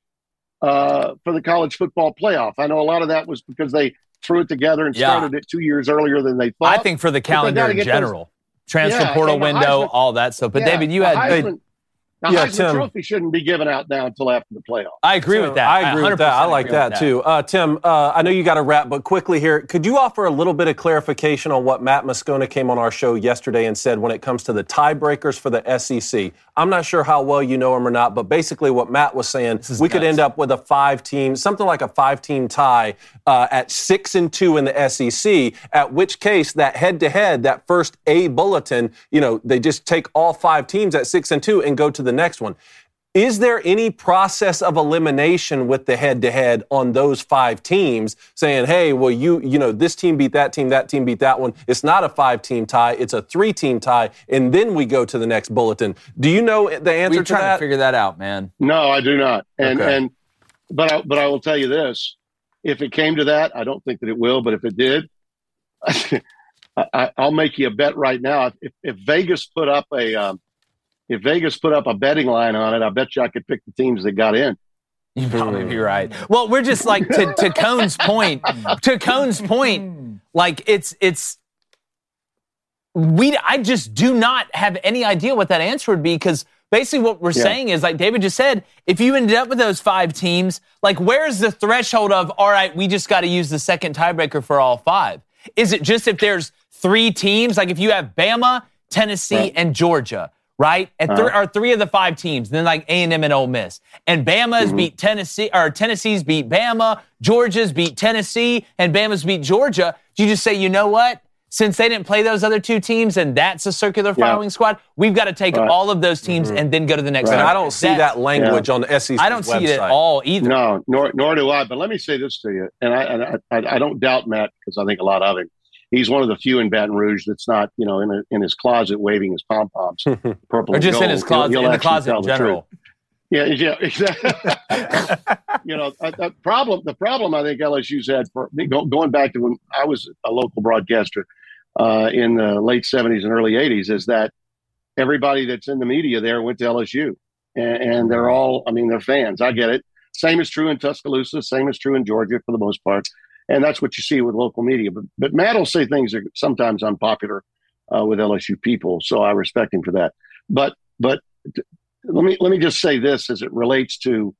uh, for the college football playoff. I know a lot of that was because they threw it together and yeah. started it two years earlier than they thought. I think for the calendar in general, those, transfer yeah, portal window, Heisman, all that stuff. But yeah, David, you had Heisman, the yeah, Heisman Tim. Trophy shouldn't be given out now until after the playoff. I agree Tim, with that. I agree with that. I like that, that too. Uh, Tim, uh, I know you got to wrap, but quickly here, could you offer a little bit of clarification on what Matt Moscona came on our show yesterday and said when it comes to the tiebreakers for the S E C? I'm not sure how well you know him or not, but basically what Matt was saying, we nuts. could end up with a five-team, something like a five-team tie uh, at six and two in the S E C, at which case that head-to-head, that first A bulletin, you know, they just take all five teams at six and two and go to the next one. Is there any process of elimination with the head-to-head on those five teams saying, hey, well, you you know, this team beat that team, that team beat that one. It's not a five-team tie. It's a three-team tie, and then we go to the next bulletin. Do you know the answer We're to that? trying to figure that out, man. No, I do not. And okay. and but I, but I will tell you this. If it came to that, I don't think that it will, but if it did, I, I'll make you a bet right now. If, if Vegas put up a um, If Vegas put up a betting line on it, I bet you I could pick the teams that got in. You'd probably be right. Well, we're just like to, to Cohn's point. To Cohn's point, like it's it's we. I just do not have any idea what that answer would be because basically what we're yeah. saying is, like David just said, if you ended up with those five teams, like where's the threshold of all right? We just got to use the second tiebreaker for all five. Is it just if there's three teams, like if you have Bama, Tennessee, right. and Georgia? Right? And th- uh-huh. are three of the five teams, then like A and M and Ole Miss. And Bama's mm-hmm. beat Tennessee, or Tennessee's beat Bama, Georgia's beat Tennessee, and Bama's beat Georgia. Do you just say, you know what? Since they didn't play those other two teams and that's a circular filing yeah. squad, we've got to take right. all of those teams mm-hmm. and then go to the next right. one. I don't see that's, that language yeah. on the S E C I don't website. see it at all either. No, nor nor do I. But let me say this to you, and I and I, I don't doubt Matt because I think a lot of him. He's one of the few in Baton Rouge that's not, you know, in a, in his closet waving his pom poms, purple or just and gold. in his closet, he'll, he'll in the closet in general. Yeah, yeah, exactly. you know, the problem. The problem I think L S U's had for me going back to when I was a local broadcaster uh, in the late seventies and early eighties is that everybody that's in the media there went to L S U, and, and they're all. I mean, they're fans. I get it. Same is true in Tuscaloosa. Same is true in Georgia for the most part. And that's what you see with local media. But but Matt will say things that are sometimes unpopular uh, with L S U people, so I respect him for that. But but t- let me let me just say this as it relates to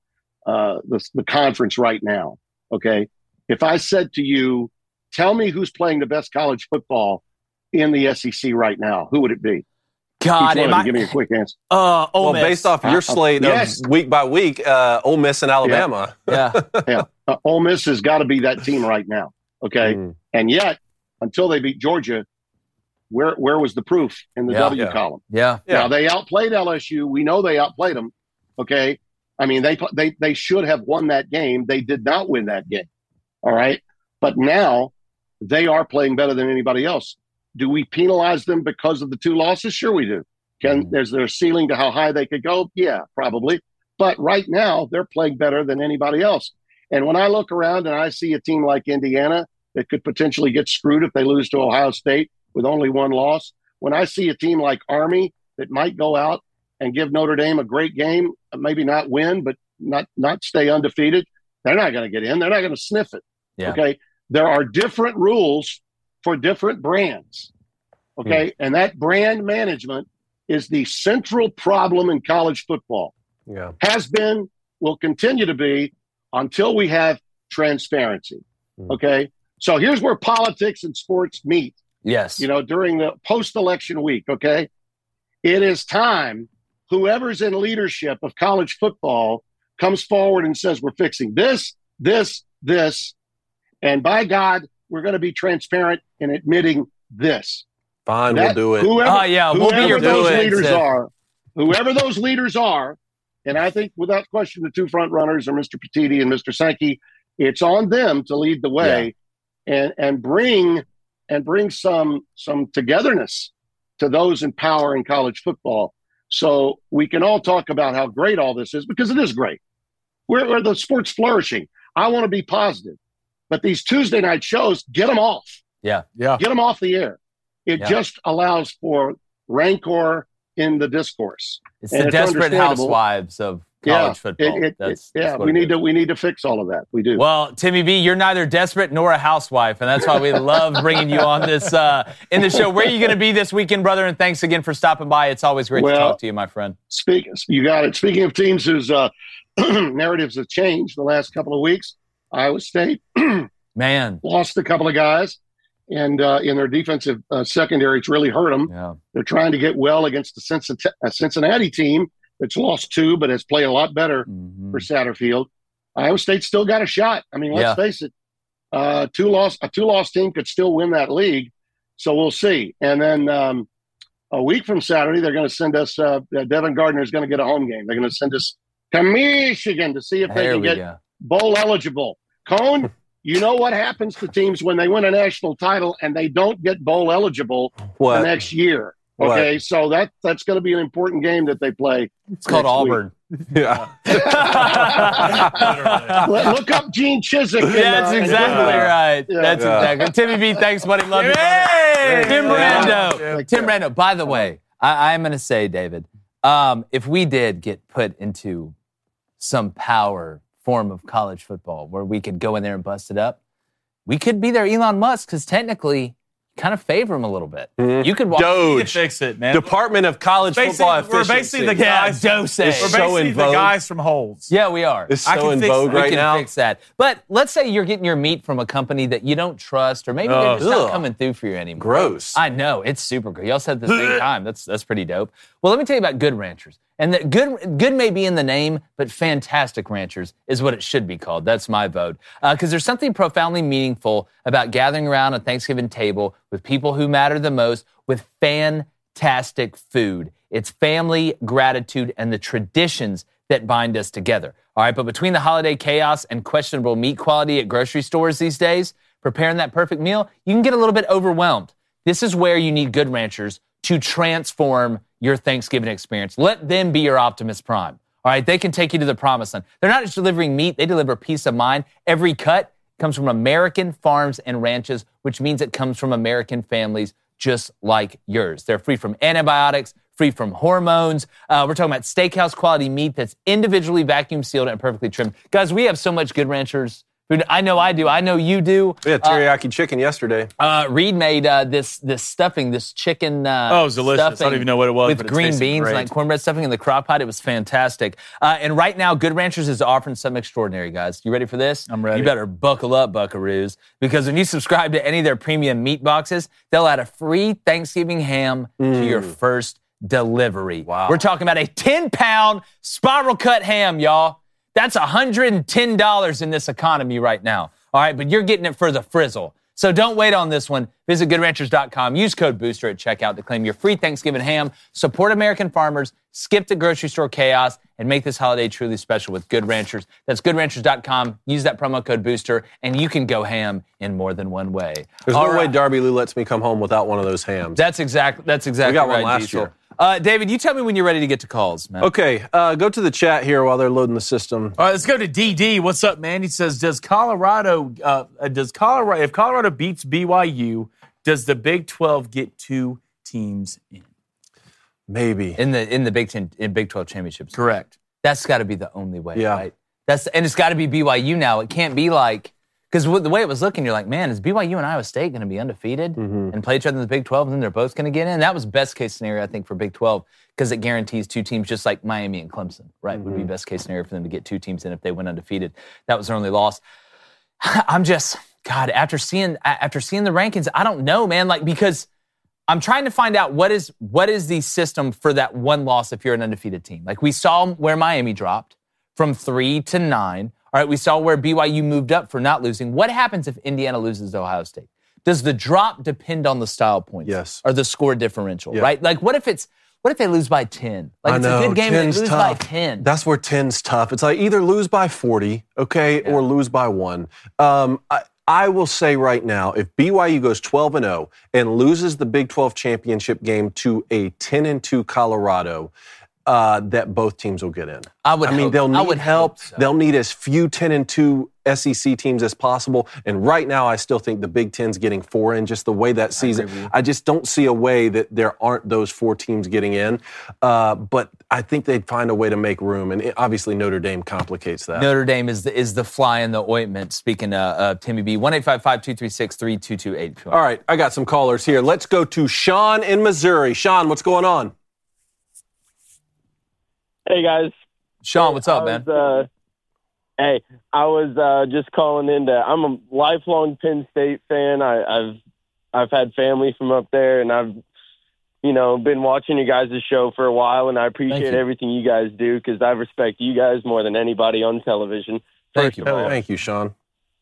uh, the, the conference right now. Okay. If I said to you, tell me who's playing the best college football in the S E C right now, who would it be? God, Each one am of you, I, give me a quick answer. Uh, Ole well, Miss. based off your Uh, slate yes. of week by week, uh, Ole Miss and Alabama. Yeah. Yeah. Uh, Ole Miss has got to be that team right now. Okay. Mm. And yet, until they beat Georgia, where where was the proof in the Yeah. W Yeah. column? Yeah. Yeah. Now, they outplayed L S U. We know they outplayed them. Okay. I mean, they they they should have won that game. They did not win that game. All right. But now they are playing better than anybody else. Do we penalize them because of the two losses? Sure, we do. Can Mhm. there's there a ceiling to how high they could go? Yeah, probably. But right now, they're playing better than anybody else. And when I look around and I see a team like Indiana that could potentially get screwed if they lose to Ohio State with only one loss, when I see a team like Army that might go out and give Notre Dame a great game, maybe not win, but not not stay undefeated, they're not going to get in. They're not going to sniff it. Yeah. Okay. There are different rules for different brands. Okay. Hmm. And that brand management is the central problem in college football. Yeah. Has been, will continue to be until we have transparency. Hmm. Okay. So here's where politics and sports meet, Yes. you know, during the post-election week. Okay. It is time, whoever's in leadership of college football comes forward and says, we're fixing this, this, this. And by God, we're going to be transparent in admitting this. Fine, That- we'll do it. Whoever, Oh, yeah, we'll be whoever your those do it. leaders Seth. are, whoever those leaders are, and I think without question the two front runners are Mister Petiti and Mister Sankey. It's on them to lead the way and and bring and bring some some togetherness to those in power in college football. So we can all talk about how great all this is, because it is great. We're, we're the sport's flourishing. I want to be positive, but these Tuesday night shows, get them off. Yeah. Yeah. Get them off the air. It Yeah. just allows for rancor in the discourse. It's And the it's desperate understandable. housewives of Yeah, college football. It- it- that's, it- yeah, that's what we it need is. to we need to fix all of that. We do. Well, Timmy B, you're neither desperate nor a housewife, and that's why we love bringing you on this uh, in the show. Where are you going to be this weekend, brother? And thanks again for stopping by. It's always great to Well, talk to you, my friend. Speak, you got it. Speaking of teams whose uh, narratives have changed the last couple of weeks, Iowa State Man. lost a couple of guys, and uh, in their defensive uh, secondary, it's really hurt them. Yeah. They're trying to get well against the Cincinnati, a Cincinnati team that's lost two, but has played a lot better Mhm. for Satterfield. Iowa State still got a shot. I mean, let's Yeah. face it. Uh, two loss, a two-loss team could still win that league. So we'll see. And then um, a week from Saturday, they're going to send us. Uh, Devin Gardner is going to get a home game. They're going to send us to Michigan to see if they There can we get go. bowl eligible. Cone, you know what happens to teams when they win a national title and they don't get bowl eligible What? the next year. What? Okay, so that that's going to be an important game that they play. It's called next week. Auburn. Yeah. Look look up Gene Chiswick. and, That's uh, and exactly Google it. right. Yeah. That's Yeah. exactly. Timmy B, thanks, buddy. Love you. Hey! Tim Yeah. Brando. Take Tim care. Brando. By the way, I, I'm going to say, David, um, if we did get put into some power form of college football where we could go in there and bust it up, we could be their Elon Musk, because technically, kind of favor him a little bit. Mhm. You could walk. We can Doge. fix it, man. Department of College Basically- Football we're Efficiency. basically the Yeah, guys. Dose. We're It's so basically in the vogue. guys from Holds. Yeah, we are. It's I so can in fix vogue that. We right can now. fix that. But let's say you're getting your meat from a company that you don't trust, or maybe they're Ugh. just not Ugh. coming through for you anymore. Gross. I know, it's super good. Y'all said at the same time. That's that's pretty dope. Well, let me tell you about Good Ranchers. And that good good may be in the name, but Fantastic Ranchers is what it should be called. That's my vote. Because there's something profoundly meaningful about gathering around a Thanksgiving table with people who matter the most with fantastic food. It's family, gratitude, and the traditions that bind us together. All right, but between the holiday chaos and questionable meat quality at grocery stores these days, preparing that perfect meal, you can get a little bit overwhelmed. This is where you need Good Ranchers to transform your Thanksgiving experience. Let them be your Optimus Prime. All right, they can take you to the promised land. They're not just delivering meat, they deliver peace of mind. Every cut comes from American farms and ranches, which means it comes from American families just like yours. They're free from antibiotics, free from hormones. Uh, we're talking about steakhouse quality meat that's individually vacuum sealed and perfectly trimmed. Guys, we have so much Good Ranchers I know I do. I know you do. We had teriyaki uh, chicken yesterday. Uh, Reed made uh, this this stuffing, this chicken uh, Oh, it was delicious. I don't even know what it was. With but green beans, great. like cornbread stuffing in the crock pot. It was fantastic. Uh, and right now, Good Ranchers is offering something extraordinary, guys. You ready for this? I'm ready. You better buckle up, buckaroos, because when you subscribe to any of their premium meat boxes, they'll add a free Thanksgiving ham mm. to your first delivery. Wow. We're talking about a ten-pound spiral cut ham, y'all. That's one hundred ten dollars in this economy right now. All right, but you're getting it for the frizzle. So don't wait on this one. Visit good ranchers dot com. Use code BOOSTER at checkout to claim your free Thanksgiving ham. Support American farmers. Skip the grocery store chaos and make this holiday truly special with Good Ranchers. That's good ranchers dot com. Use that promo code BOOSTER, and you can go ham in more than one way. There's All no right. way Darby Lou lets me come home without one of those hams. That's exactly that's exactly we got right, one last Diesel. year. Uh, David, you tell me when you're ready to get to calls, man. Okay, uh, go to the chat here while they're loading the system. All right, let's go to D D. What's up, man? He says, "Does Colorado, uh, does Colorado, if Colorado beats B Y U, does the Big twelve get two teams in?" Maybe in the in the Big Ten in Big twelve championships. Correct. That's got to be the only way, yeah. right? That's and it's got to be B Y U now. It can't be like because the way it was looking, you're like, man, is B Y U and Iowa State going to be undefeated mm-hmm. and play each other in the Big twelve, and then they're both going to get in? That was best case scenario, I think, for Big twelve because it guarantees two teams, just like Miami and Clemson, right? Mm-hmm. Would be best case scenario for them to get two teams in if they went undefeated. That was their only loss. I'm just God after seeing after seeing the rankings, I don't know, man. Like because I'm trying to find out what is what is the system for that one loss if you're an undefeated team. Like we saw where Miami dropped from three to nine. All right, we saw where B Y U moved up for not losing. What happens if Indiana loses to Ohio State? Does the drop depend on the style points? Yes. Or the score differential, yeah. right? Like what if it's what if they lose by ten? Like I it's know, a good game and they lose tough. by ten. That's where ten's tough. It's like either lose by forty, okay, yeah. or lose by one. Um, I, I will say right now, if B Y U goes twelve and oh and loses the Big twelve championship game to a ten and two Colorado, uh, that both teams will get in. I would. I mean, hope, they'll need I would help. So. They'll need as few ten and two S E C teams as possible. And right now, I still think the Big Ten's getting four in. Just the way that season, I, I just don't see a way that there aren't those four teams getting in. Uh, but I think they'd find a way to make room, and it, obviously Notre Dame complicates that. Notre Dame is the is the fly in the ointment. Speaking of uh, Timmy B, one eight five five two three six three two two eight. All right, I got some callers here. Let's go to Sean in Missouri. Sean, what's going on? Hey, guys. Sean, what's up, was, man? Uh, hey, I was uh, just calling in to, I'm a lifelong Penn State fan. I, I've I've had family from up there, and I've, you know, been watching you guys' show for a while, and I appreciate you. everything you guys do because I respect you guys more than anybody on television. Thank you, all, Thank you, Sean.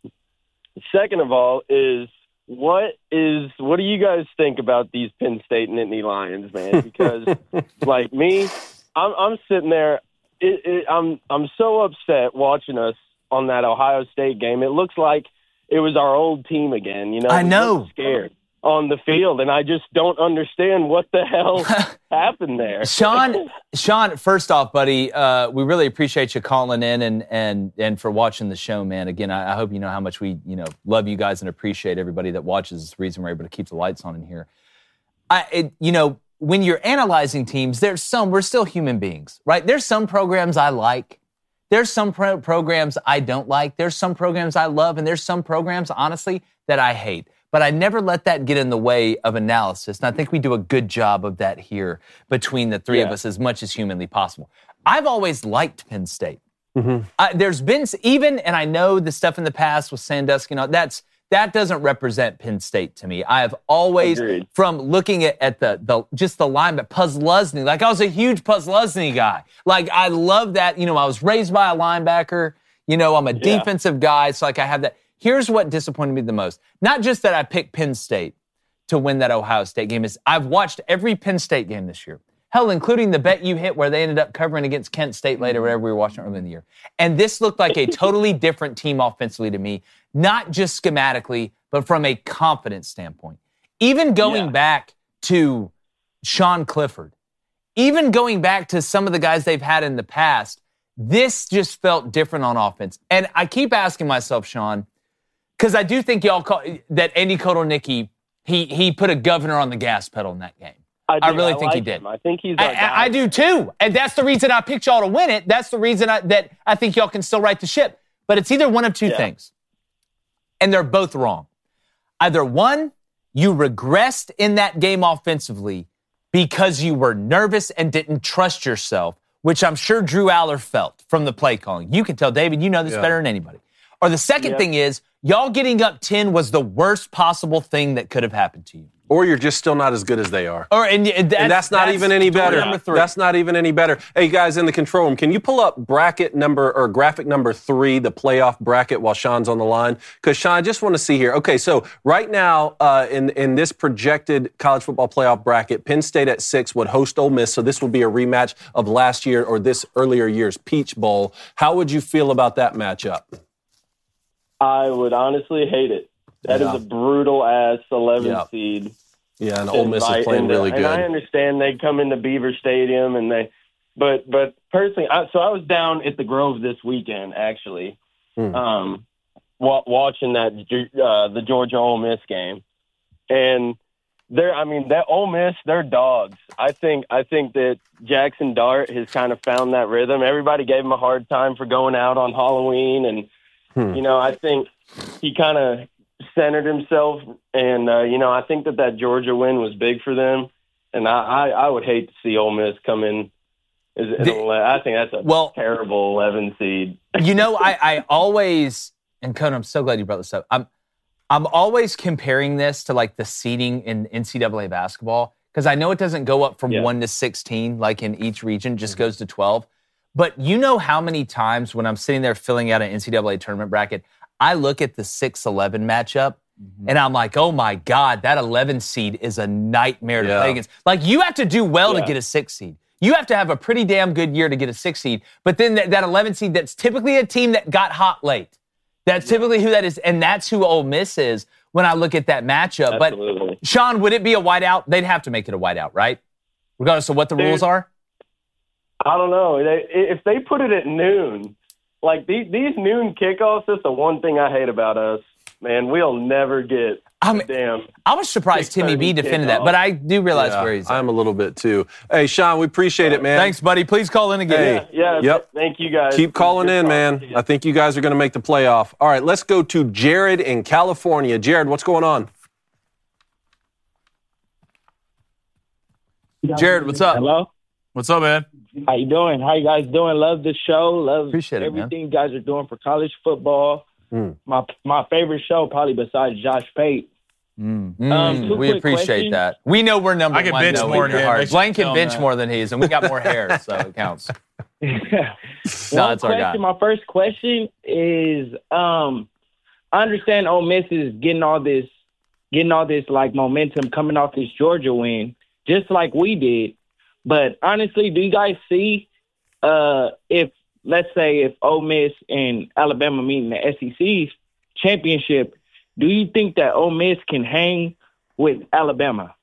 Second of all is, what is what do you guys think about these Penn State and Nittany Lions, man? Because, like me, I'm, I'm sitting there. It, it, I'm I'm so upset watching us on that Ohio State game. It looks like it was our old team again. You know, I know. Scared on the field, and I just don't understand what the hell happened there. Sean, Sean, first off, buddy, uh, we really appreciate you calling in and and and for watching the show, man. Again, I, I hope you know how much we you know love you guys and appreciate everybody that watches. It's the reason we're able to keep the lights on in here. I, it, you know. When you're analyzing teams, there's some, we're still human beings, right? There's some programs I like. There's some pro- programs I don't like. There's some programs I love. And there's some programs, honestly, that I hate. But I never let that get in the way of analysis. And I think we do a good job of that here between the three yeah. of us as much as humanly possible. I've always liked Penn State. Mm-hmm. Uh, there's been, even, and I know the stuff in the past with Sandusky, you know, that's, That doesn't represent Penn State to me. I have always, Agreed. from looking at, at the, the just the line, but Puzzlesny, like I was a huge Puzzlesny guy. Like I love that. You know, I was raised by a linebacker. You know, I'm a Yeah. defensive guy, so like I have that. Here's what disappointed me the most. Not just that I picked Penn State to win that Ohio State game. Is I've watched every Penn State game this year. Hell, including the bet you hit where they ended up covering against Kent State later, whatever we were watching early in the year. And this looked like a totally different team offensively to me, not just schematically, but from a confidence standpoint. Even going Yeah. back to Sean Clifford, even going back to some of the guys they've had in the past, this just felt different on offense. And I keep asking myself, Sean, because I do think y'all call, that Andy Kotelnicki, he he put a governor on the gas pedal in that game. I, do, I really I think he like did. him. I think he's I, our guy. I, I do too. And that's the reason I picked y'all to win it. That's the reason I, that I think y'all can still right the ship. But it's either one of two Yeah. things. and they're both wrong. Either one, you regressed in that game offensively because you were nervous and didn't trust yourself, which I'm sure Drew Aller felt from the play calling. You can tell, David, you know this yeah. better than anybody. Or the second yeah. thing is, y'all getting up ten was the worst possible thing that could have happened to you. Or you're just still not as good as they are. Or and, that's, and that's not that's even any better. That's not even any better. Hey, guys in the control room, can you pull up bracket number or graphic number three, the playoff bracket, while Sean's on the line? Because, Sean, I just want to see here. Okay, so right now uh, in, in this projected college football playoff bracket, Penn State at six would host Ole Miss, so this would be a rematch of last year or this earlier year's Peach Bowl. How would you feel about that matchup? I would honestly hate it. That yeah. is a brutal-ass eleven yeah. seed. Yeah, and Ole Miss is playing and, really good. And I understand they come into Beaver Stadium, and they, but but personally, I, so I was down at the Grove this weekend actually, hmm. um, wa- watching that uh, the Georgia Ole Miss game, and they're I mean that Ole Miss, they're dogs. I think I think that Jackson Dart has kind of found that rhythm. Everybody gave him a hard time for going out on Halloween, and hmm. you know I think he kind of centered himself, and uh, you know I think that that Georgia win was big for them, and I, I, I would hate to see Ole Miss come in. As, as the, I think that's a well, terrible eleven seed. You know, I, I always and Conan, I'm so glad you brought this up. I'm I'm always comparing this to like the seeding in N C double A basketball because I know it doesn't go up from yeah. one to sixteen like in each region, just mm-hmm. goes to twelve. But you know how many times when I'm sitting there filling out an N C double A tournament bracket, I look at the six eleven matchup, mm-hmm. and I'm like, oh, my God, that eleven seed is a nightmare to yeah. play against. Like, you have to do well yeah. to get a six seed. You have to have a pretty damn good year to get a six seed. But then that, that eleven seed, that's typically a team that got hot late. That's yeah. typically who that is, and that's who Ole Miss is when I look at that matchup. Absolutely. But, Sean, would it be a whiteout? They'd have to make it a whiteout, right? Regardless of what the Dude, rules are? I don't know. They, if they put it at noon, like these, these noon kickoffs, that's the one thing I hate about us. Man, we'll never get I mean, damn. I was surprised Timmy B defended that, but I do realize yeah, where he's at. I'm a little bit too. Hey, Sean, we appreciate it, man. Thanks, buddy. Please call in again. Hey, yeah, yeah yep. Thank you, guys. Keep calling in, man. I think you guys are going to make the playoff. All right, let's go to Jared in California. Jared, what's going on? Jared, what's up? Hello? What's up, man? How you doing? How you guys doing? Love the show. Love Appreciate everything it, you guys are doing for college football. Mm. My my favorite show, probably besides Josh Pate. Mm. Um, we appreciate questions. that. We know we're number I can one. bench though, more in your heart. Blaine can bench that. more than he is, and we got more hair, so it counts. no, One it's our guy. My first question is: um, I understand Ole Miss is getting all this, getting all this like momentum coming off this Georgia win, just like we did. But honestly, do you guys see uh, if, let's say, if Ole Miss and Alabama meet in the S E C championship, do you think that Ole Miss can hang with Alabama?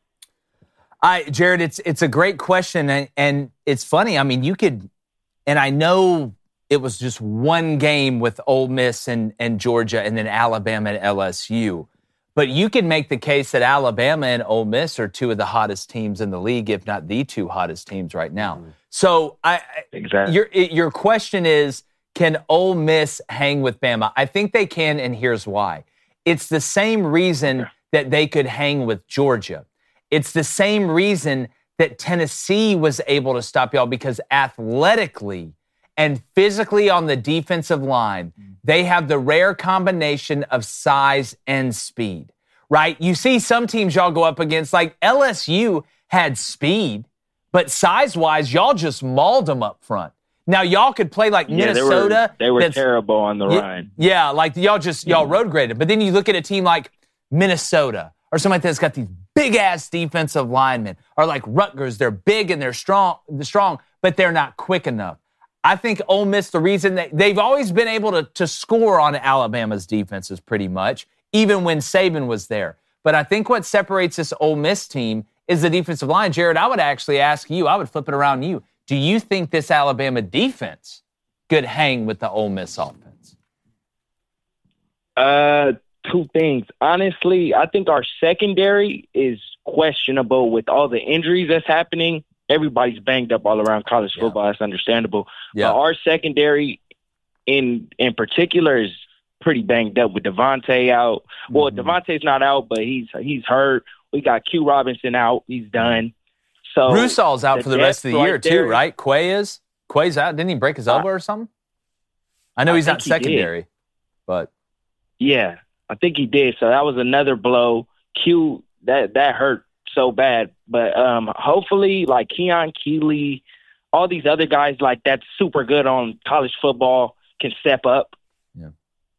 I, Jared, it's it's a great question, and, and it's funny. I mean, you could, and I know it was just one game with Ole Miss and, and Georgia, and then Alabama and L S U. But you can make the case that Alabama and Ole Miss are two of the hottest teams in the league, if not the two hottest teams right now. Mm-hmm. So I, exactly. your your question is, can Ole Miss hang with Bama? I think they can, and here's why. It's the same reason that they could hang with Georgia. It's the same reason that Tennessee was able to stop y'all, because athletically and physically on the defensive line, they have the rare combination of size and speed, right? You see some teams y'all go up against, like L S U had speed, but size-wise, y'all just mauled them up front. Now, y'all could play like yeah, Minnesota. They were, they were terrible on the run. Yeah, like y'all just, y'all road graded. But then you look at a team like Minnesota or something like that that's got these big-ass defensive linemen, or like Rutgers. They're big and they're strong, they're strong, but they're not quick enough. I think Ole Miss, the reason that they've always been able to, to score on Alabama's defenses pretty much, even when Saban was there. But I think what separates this Ole Miss team is the defensive line. Jared, I would actually ask you, I would flip it around you. Do you think this Alabama defense could hang with the Ole Miss offense? Uh, two things. Honestly, I think our secondary is questionable with all the injuries that's happening. Everybody's banged up all around college football. Yeah. That's understandable. Yeah. But our secondary in in particular is pretty banged up with Devontae out. Well, Mm-hmm. Devontae's not out, but he's he's hurt. We got Q Robinson out. He's done. So Rusall's out for the rest of the depth year right too, there- right? Quay is. Quay's out. Didn't he break his elbow or something? I know I he's not think he did. secondary, but Yeah, I think he did. So that was another blow. Q that that hurt so bad. But um, hopefully, like Keon Keeley, all these other guys like that's super good on college football can step up. Yeah.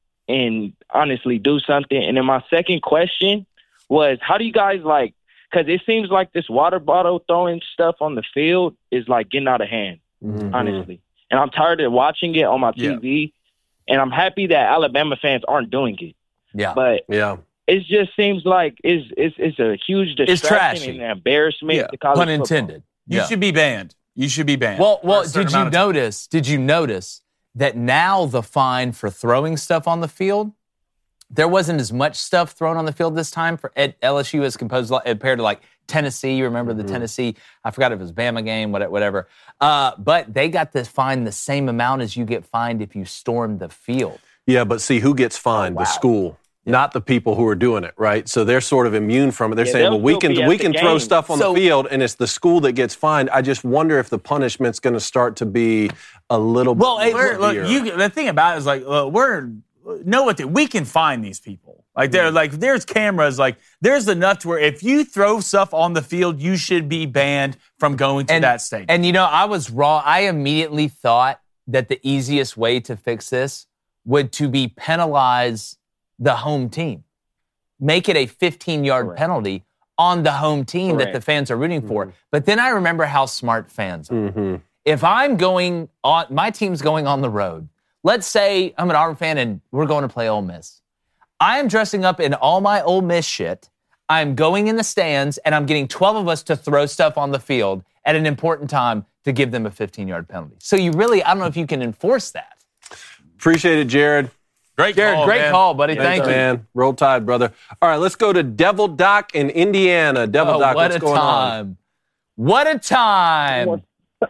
And honestly do something. And then my second question was, how do you guys like? Because it seems like this water bottle throwing stuff on the field is like getting out of hand. Mhm. Honestly, and I'm tired of watching it on my T V. And I'm happy that Alabama fans aren't doing it. yeah. But Yeah. it just seems like it's it's, it's a huge distraction trashy. and an embarrassment Yeah, to college Pun football. intended. You Yeah. should be banned. You should be banned. Well, for well, a certain did you amount of time. notice? Did you notice that now the fine for throwing stuff on the field, there wasn't as much stuff thrown on the field this time for at L S U as composed compared to like Tennessee. You remember the Tennessee? I forgot if it was Bama game, what- whatever. Uh, but they got to fine the same amount as you get fined if you storm the field. Yeah, but see, who gets fined? Oh, wow. The school, not the people who are doing it, right? So they're sort of immune from it. They're Yeah, saying, they'll well, we still can be at we the can throw game. stuff on So- the field, and it's the school that gets fined. I just wonder if the punishment's going to start to be a little Well, bit it- We're, look, severe. you, the thing about it is like uh, we're know what the, we can find these people. Like they're like there's cameras. Like there's enough to where if you throw stuff on the field, you should be banned from going to And, that stadium. and you know, I was wrong. I immediately thought that the easiest way to fix this would to be penalize the home team. Make it a fifteen-yard Correct. penalty on the home team that Correct. the fans are rooting for. But then I remember how smart fans are. Mm-hmm. If I'm going on, my team's going on the road. Let's say I'm an Auburn fan and we're going to play Ole Miss. I am dressing up in all my Ole Miss shit. I'm going in the stands and I'm getting twelve of us to throw stuff on the field at an important time to give them a fifteen-yard penalty. So you really, I don't know if you can enforce that. Appreciate it, Jared. great Jared, call, great man. call, buddy. Thanks, Thank you. man. Roll Tide, brother. All right, let's go to Devil Doc in Indiana. Devil Oh, Doc, what what's a going on? time. What a time.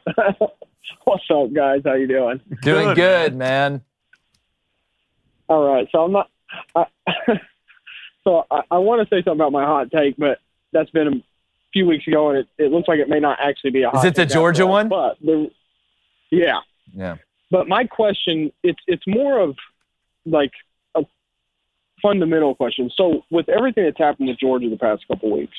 What's up, guys? How you doing? Doing Good, good, man. All right. So I'm not. I, so I, I want to say something about my hot take, but that's been a few weeks ago, and it, it looks like it may not actually be a hot Is it the take Georgia after all. one? But the, yeah. Yeah. But my question, it's it's more of like a fundamental question. So with everything that's happened with Georgia the past couple weeks,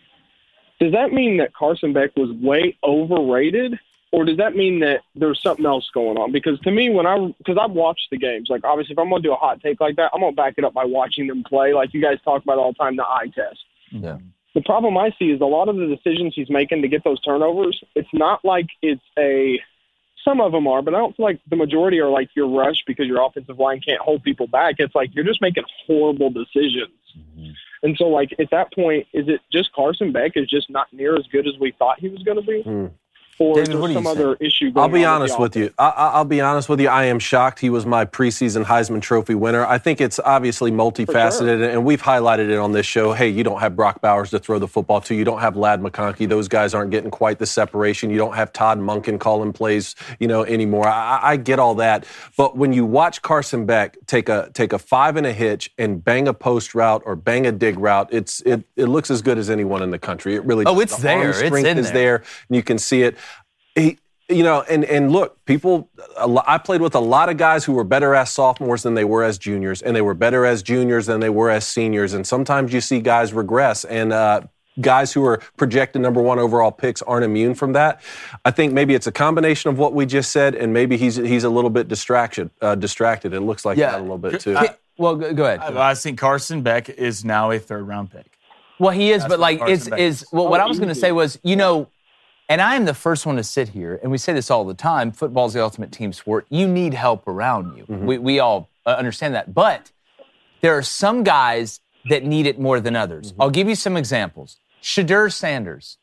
does that mean that Carson Beck was way overrated, or does that mean that there's something else going on? Because to me, when I because I've watched the games, like obviously if I'm going to do a hot take like that, I'm going to back it up by watching them play. Like you guys talk about all the time, the eye test. Yeah. The problem I see is a lot of the decisions he's making to get those turnovers, it's not like it's a – some of them are, but I don't feel like the majority are like you're rushed because your offensive line can't hold people back. It's like you're just making horrible decisions. Mm-hmm. And so, like, at that point, is it just Carson Beck is just not near as good as we thought he was going to be? Hmm. Or David, is what do there you some think? other issue going I'll be on honest the with offense? you. I, I- I'll be honest with you. I am shocked he was my preseason Heisman Trophy winner. I think it's obviously multifaceted, and we've highlighted it on this show. Hey, you don't have Brock Bowers to throw the football to. You don't have Ladd McConkey. Those guys aren't getting quite the separation. You don't have Todd Monken calling plays, you know, anymore. I, I get all that, but when you watch Carson Beck take a take a five and a hitch and bang a post route or bang a dig route, it's it it looks as good as anyone in the country. It really Oh, does. it's The there. arm It's strength in is there. there, and you can see it. He, You know, and, and look, people, a lo- I played with a lot of guys who were better as sophomores than they were as juniors, and they were better as juniors than they were as seniors. And sometimes you see guys regress, and uh, guys who are projected number one overall picks aren't immune from that. I think maybe it's a combination of what we just said, and maybe he's he's a little bit distracted. Uh, distracted. It looks like Yeah. that a little bit too. I- Well, go, go ahead. I, I think Carson Beck is now a third round pick. Well, he is, That's but what like, Carson it's Beck is is. well. What Oh, I was going to easy. say was, you know, and I am the first one to sit here, and we say this all the time. Football's the ultimate team sport. You need help around you. We we all uh, understand that, but there are some guys that need it more than others. I'll give you some examples. Shadur Sanders,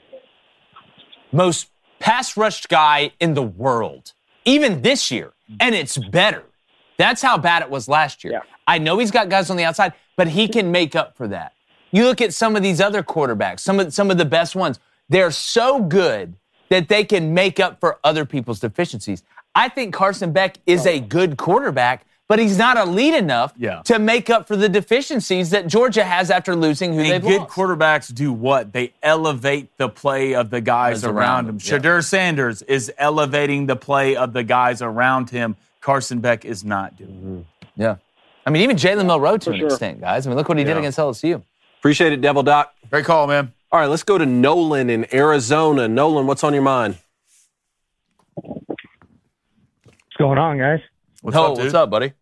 most pass rushed guy in the world, even this year, and it's better. That's how bad it was last year. Yeah. I know he's got guys on the outside, but he can make up for that. You look at some of these other quarterbacks, some of some of the best ones. They're so good that they can make up for other people's deficiencies. I think Carson Beck is a good quarterback, but he's not elite enough yeah. to make up for the deficiencies that Georgia has after losing who and they've good lost. quarterbacks do what? They elevate the play of the guys Those around, around him. him, yeah. Shadur Sanders is elevating the play of the guys around him. Carson Beck is not doing Mm-hmm. it. Yeah. I mean, even Jalen Milroe to an sure. extent, guys. I mean, look what he did Yeah. against L S U. Appreciate it, Devil Doc. Great call, man. All right, let's go to Nolan in Arizona. Nolan, what's on your mind? What's going on, guys? What's oh, up, dude? what's up, buddy?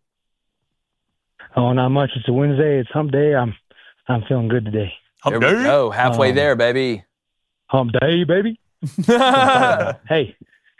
Oh, not much. It's a Wednesday. It's hump day. I'm I'm feeling good today. Hump There we day? go. Halfway Um, there, baby. Hump day, baby. hey,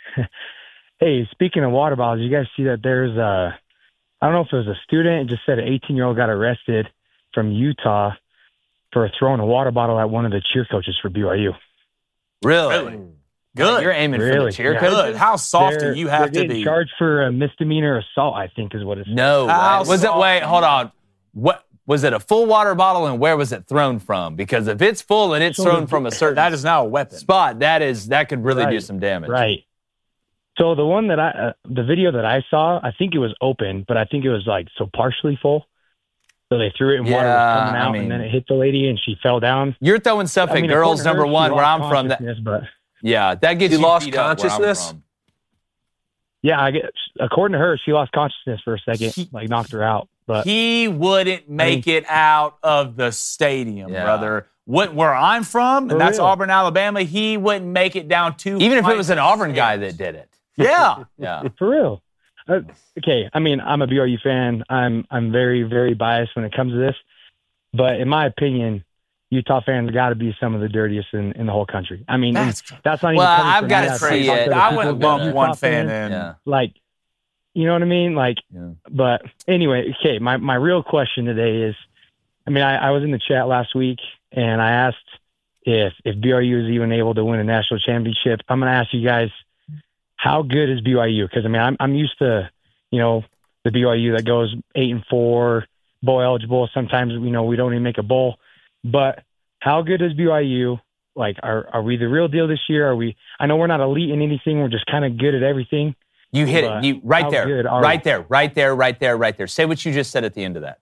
hey. Speaking of water bottles, you guys see that there's a, I don't know if it was a student. It just said an eighteen-year-old got arrested from Utah for throwing a water bottle at one of the cheer coaches for B Y U. Really? Really? Good. You're aiming for Really? the cheer Yeah. coaches? Good. How soft They're- do you have they're to getting be? charged for a misdemeanor assault, I think is what it's. No. How way. Was it? soft- Wait, hold on. What was it? A full water bottle, and where was it thrown from? Because if it's full and it's So thrown the- from a certain That is now a weapon. spot, that is that could really do Right. some damage. Right. So the one that I, uh, the video that I saw, I think it was open, but I think it was like so partially full. So they threw it and water Yeah, was coming I out, mean- and then it hit the lady and she fell down. You're throwing stuff I at mean, girls according to her, number she one, where lost I'm from. That consciousness, but yeah, that gets She you lost beat up where I'm consciousness? from. yeah, I get. According to her, she lost consciousness for a second, He- like knocked her out. But He wouldn't make it out of the stadium, Yeah. brother. What, where I'm from, For and that's real. Auburn, Alabama, he wouldn't make it down two Even if it flights was an of Auburn guy stairs. that did it. Yeah. Yeah. for real, uh, okay. I mean, I'm a B Y U fan. I'm I'm very very biased when it comes to this, but in my opinion, Utah fans got to be some of the dirtiest in, in the whole country. I mean, That's that's not even. Well, coming I've from gotta me. I've see talked to it. other I people wouldn't that are lump Utah one fan fans. in. Yeah. Like, you know what I mean? Like, Yeah. but anyway, okay, my, my real question today is, I mean, I, I was in the chat last week and I asked if, if B Y U is even able to win a national championship. I'm going to ask you guys, how good is B Y U? Because, I mean, I'm, I'm used to, you know, the B Y U that goes eight and four, bowl eligible. Sometimes, you know, we don't even make a bowl. But how good is B Y U? Like, are, are we the real deal this year? Are we? I know we're not elite in anything. We're just kind of good at everything. You hit it. But You right how there. good are Right we? there. Right there. Right there. Right there. Say what you just said at the end of that.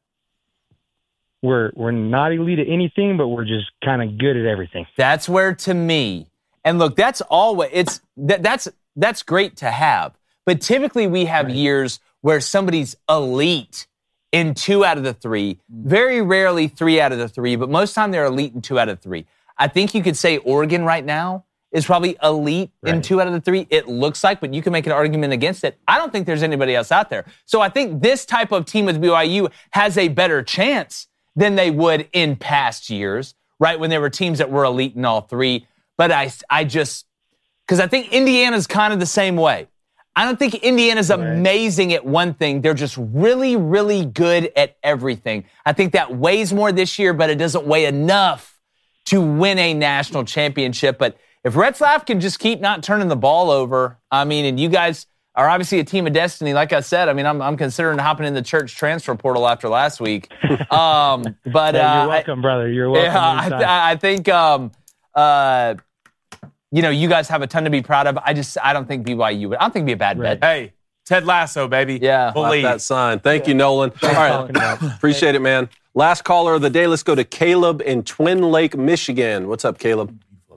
We're we're not elite at anything, but we're just kind of good at everything. That's where, to me, and look, that's always it's that, that's that's great to have. But typically, we have Right. years where somebody's elite in two out of the three. Very rarely three out of the three, but most time they're elite in two out of three. I think you could say Oregon right now is probably elite in Right. two out of the three. It looks like, but you can make an argument against it. I don't think there's anybody else out there. So I think this type of team with B Y U has a better chance than they would in past years, right? When there were teams that were elite in all three. But I, I just, because I think Indiana's kind of the same way. I don't think Indiana's Right. amazing at one thing. They're just really, really good at everything. I think that weighs more this year, but it doesn't weigh enough to win a national championship. But if Retzlaff can just keep not turning the ball over, I mean, and you guys are obviously a team of destiny. Like I said, I mean, I'm, I'm considering hopping in the church transfer portal after last week. Um, but Yeah, uh, you're welcome, brother. You're welcome. yeah, I, anytime. th- I think, um, uh, you know, you guys have a ton to be proud of. I just, I don't think B Y U would. I don't think it'd be a bad Right. bet. Hey, Ted Lasso, baby. Yeah. Clap Believe. that sign. Thank you, Nolan. All right. talking about. Appreciate it, man. Last caller of the day. Let's go to Caleb in Twin Lake, Michigan. What's up, Caleb?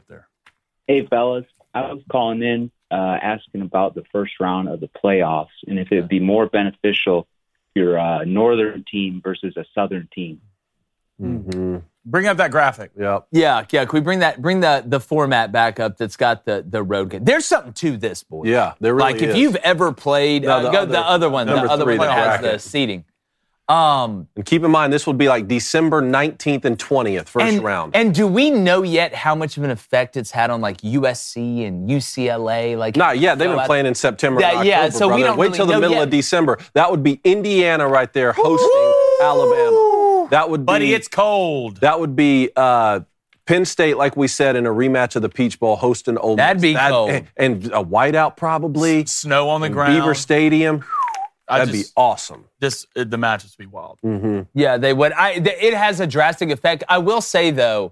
Hey, fellas. I was calling in uh, asking about the first round of the playoffs and if it would be more beneficial if you're a northern team versus a southern team. Mm-hmm. Bring up that graphic. Yep. Yeah, yeah. Can we bring that, bring the the format back up that's got the the road game? There's something to this, boy. Yeah, there really like if is. you've ever played, No, uh, the go other- the other one, the number other three, one the that has bracket. the seating. Um, And keep in mind, this would be like December nineteenth and twentieth, first and, round. And do we know yet how much of an effect it's had on like U S C and U C L A? Like, Not yet. They've been So, playing in September Yeah, and yeah, October, so we brother. don't Wait really till the know middle yet. of December. That would be Indiana right there hosting Alabama. That would be, Buddy, it's cold. that would be uh, Penn State, like we said, in a rematch of the Peach Bowl, hosting Ole Miss. That'd be That- cold. And, and a whiteout probably. Snow on the in ground. Beaver Stadium. I That'd just- be awesome. This, uh, the matches would be wild. Mm-hmm. Yeah, they would. I th- it has a drastic effect. I will say though,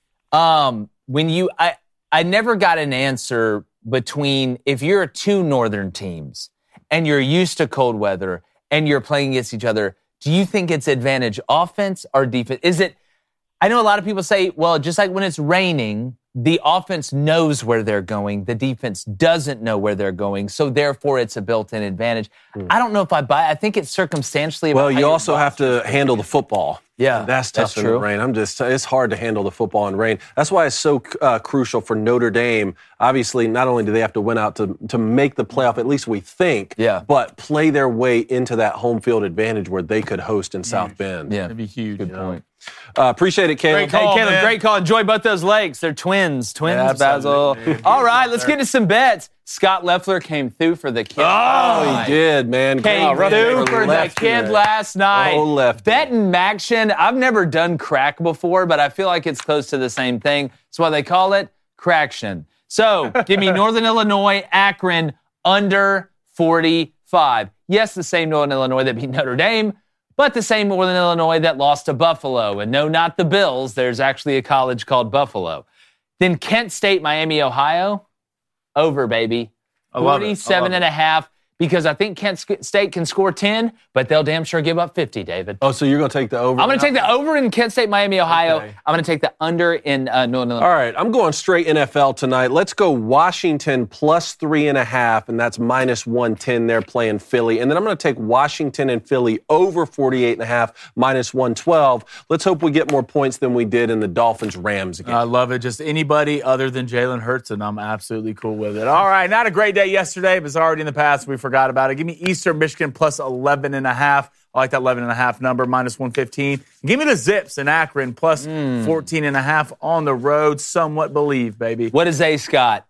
um, when you I I never got an answer between if you're two northern teams and you're used to cold weather and you're playing against each other, do you think it's advantage offense or defense? Is it, I know a lot of people say, well, just like when it's raining, the offense knows where they're going. The defense doesn't know where they're going. So therefore, it's a built-in advantage. Mm. I don't know if I buy I think it's circumstantially. Well, you also have to handle the football. Yeah, that's tough that's in true. the rain. I'm just, it's hard to handle the football in rain. That's why it's so uh, crucial for Notre Dame. Obviously, not only do they have to win out to, to make the playoff, at least we think, yeah. but play their way into that home field advantage where they could host in South Bend. Yeah, that'd be huge. Good point. Uh, appreciate it, Caleb. Great call, hey, Caleb, man. great call. Enjoy both those legs. They're twins. Twins, yeah, Basil. All right, let's get to some bets. Scott Leffler came through for the kid. Oh, he did, man. Came oh, through for the kid last night. Oh, left. Betting Maction. I've never done crack before, but I feel like it's close to the same thing. That's why they call it Craction. So, give me Northern Illinois, Akron, under forty-five. Yes, the same Northern Illinois that beat Notre Dame, but the same Northern Illinois that lost to Buffalo. And no, not the Bills. There's actually a college called Buffalo. Then Kent State, Miami, Ohio. Over, baby. forty-seven and a half, because I think Kent State can score ten, but they'll damn sure give up fifty, David. Oh, so you're going to take the over? I'm going to take the over in Kent State, Miami, Ohio. Okay. I'm going to take the under in uh, Northern Illinois. All right, I'm going straight N F L tonight. Let's go Washington plus three and a half, and that's minus one ten. They're playing Philly. And then I'm going to take Washington and Philly over forty-eight and a half, minus one twelve. Let's hope we get more points than we did in the Dolphins-Rams game. I love it. Just anybody other than Jalen Hurts, and I'm absolutely cool with it. All right, not a great day yesterday, but it's already in the past. We forgot about it. Give me Eastern Michigan plus eleven and a half. I like that eleven and a half number, minus one fifteen. Give me the Zips in Akron plus mm. fourteen and a half on the road. Somewhat believe, baby. What is A. Scott?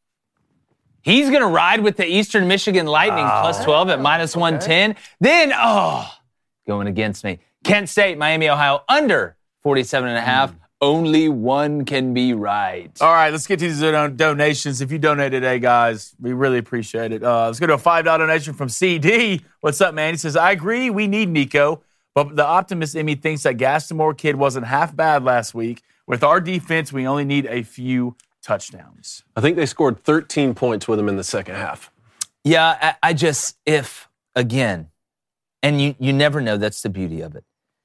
He's going to ride with the Eastern Michigan Lightning oh. plus twelve at minus one ten. Okay. Then, oh, going against me. Kent State, Miami, Ohio, under forty-seven and a half. Mm. Only one can be right. All right, let's get to these don- donations. If you donate today, guys, we really appreciate it. Uh, let's go to a five dollar donation from C D. What's up, man? He says, I agree we need Nico, but the optimist in me thinks that Gaston Moore kid wasn't half bad last week. With our defense, we only need a few touchdowns. I think they scored thirteen points with him in the second half. Yeah, I, I just, if, again, and you, you never know, that's the beauty of it.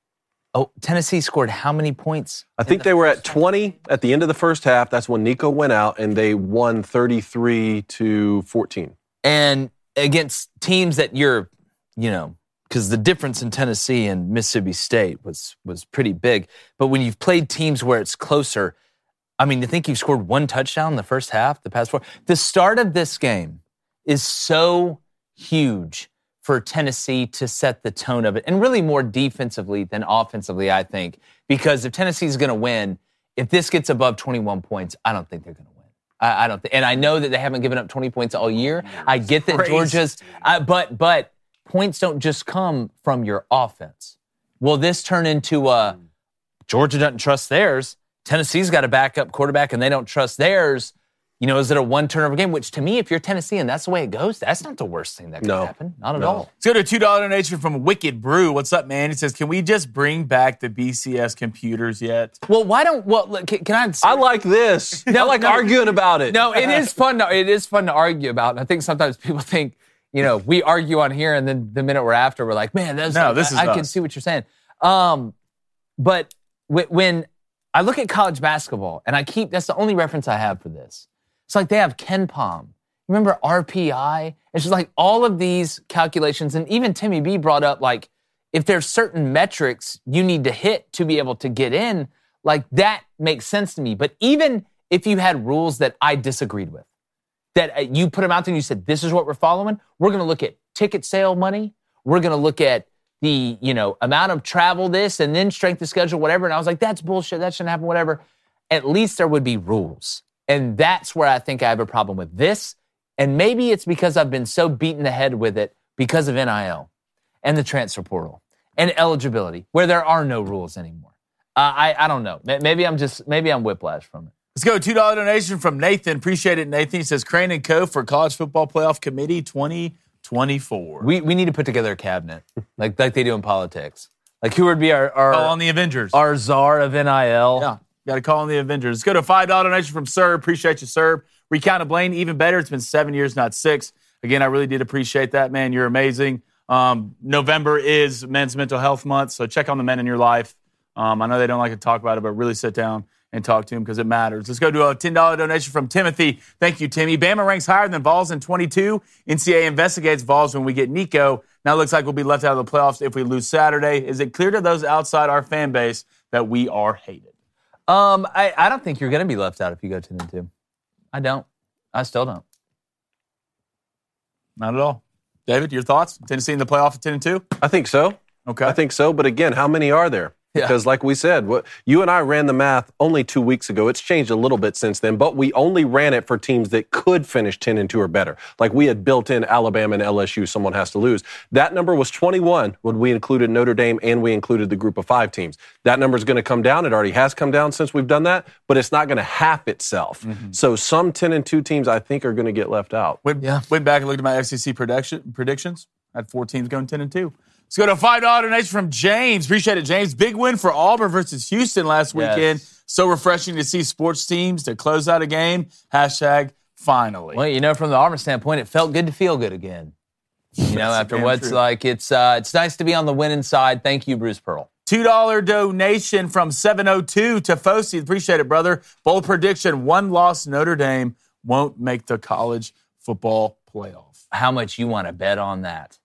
Oh, Tennessee scored how many points? I think the they were at twenty half? At the end of the first half. That's when Nico went out, and they won thirty-three to fourteen. And against teams that you're, you know, because the difference in Tennessee and Mississippi State was was pretty big. But when you've played teams where it's closer, I mean, to think you've scored one touchdown in the first half, the past four. The start of this game is so huge for Tennessee to set the tone of it, and really more defensively than offensively, I think, because if Tennessee's going to win, if this gets above twenty-one points, I don't think they're going to win. I, I don't think, and I know that they haven't given up twenty points all year. I get that Crazy. Georgia's, I, but but points don't just come from your offense. Will this turn into a Georgia doesn't trust theirs? Tennessee's got a backup quarterback, and they don't trust theirs. You know, is it a one turnover game? Which to me, if you're Tennessee and that's the way it goes, that's not the worst thing that could no. happen. Not at no. all. Let's go to a two dollar donation from Wicked Brew. What's up, man? He says, can we just bring back the B C S computers yet? Well, why don't, well, can, can I? I like this. No, I like no, arguing about it. No, it is fun. To, it is fun to argue about. And I think sometimes people think, you know, we argue on here and then the minute we're after, we're like, man, that's no, like, this I, is I can see what you're saying. Um, but when I look at college basketball, and I keep, that's the only reference I have for this. It's like they have Ken Pom. Remember R P I? It's just like all of these calculations. And even Timmy B brought up, like, if there's certain metrics you need to hit to be able to get in, like that makes sense to me. But even if you had rules that I disagreed with, that uh, you put them out there and you said, this is what we're following, we're going to look at ticket sale money. We're going to look at the, you know, amount of travel this and then strength of schedule, whatever. And I was like, that's bullshit. That shouldn't happen, whatever. At least there would be rules. And that's where I think I have a problem with this. And maybe it's because I've been so beaten the head with it because of N I L and the transfer portal and eligibility, where there are no rules anymore. Uh, I, I don't know. Maybe I'm just, maybe I'm whiplash from it. Let's go. two dollar donation from Nathan. Appreciate it, Nathan. He says, Crane and Co. for College Football Playoff Committee twenty twenty-four. We we need to put together a cabinet, like like they do in politics. Like who would be our, our call on the Avengers, our czar of N I L? Yeah, got to call on the Avengers. Let's go to a five dollar donation from Sir. Appreciate you, Sir. Recount of Blaine, even better. It's been seven years, not six. Again, I really did appreciate that, man. You're amazing. Um, November is Men's Mental Health Month, so check on the men in your life. Um, I know they don't like to talk about it, but really sit down and talk to him because it matters. Let's go to a ten dollars donation from Timothy. Thank you, Timmy. Bama ranks higher than Vols in twenty-two. N C double A investigates Vols when we get Nico. Now it looks like we'll be left out of the playoffs if we lose Saturday. Is it clear to those outside our fan base that we are hated? Um, I, I don't think you're going to be left out if you go ten and two. I don't. I still don't. Not at all. David, your thoughts? Tennessee in the playoff at ten and two? I think so. Okay. I think so. But again, how many are there? Because like we said, what, you and I ran the math only two weeks ago. It's changed a little bit since then, but we only ran it for teams that could finish ten and two or better. Like we had built in Alabama and L S U, someone has to lose. That number was twenty-one when we included Notre Dame and we included the group of five teams. That number is going to come down. It already has come down since we've done that, but it's not going to half itself. Mm-hmm. So some ten and two teams I think are going to get left out. Went, yeah. went back and looked at my F C C prediction, predictions. I had four teams going ten and two. Let's go to a five dollars donation from James. Appreciate it, James. Big win for Auburn versus Houston last weekend. Yes. So refreshing to see sports teams to close out a game. Hashtag finally. Well, you know, from the Auburn standpoint, it felt good to feel good again. You know, after what's true. like, it's uh, it's nice to be on the winning side. Thank you, Bruce Pearl. two dollars donation from seven oh two to Fosi. Appreciate it, brother. Bold prediction, one loss Notre Dame won't make the college football playoff. How much you want to bet on that?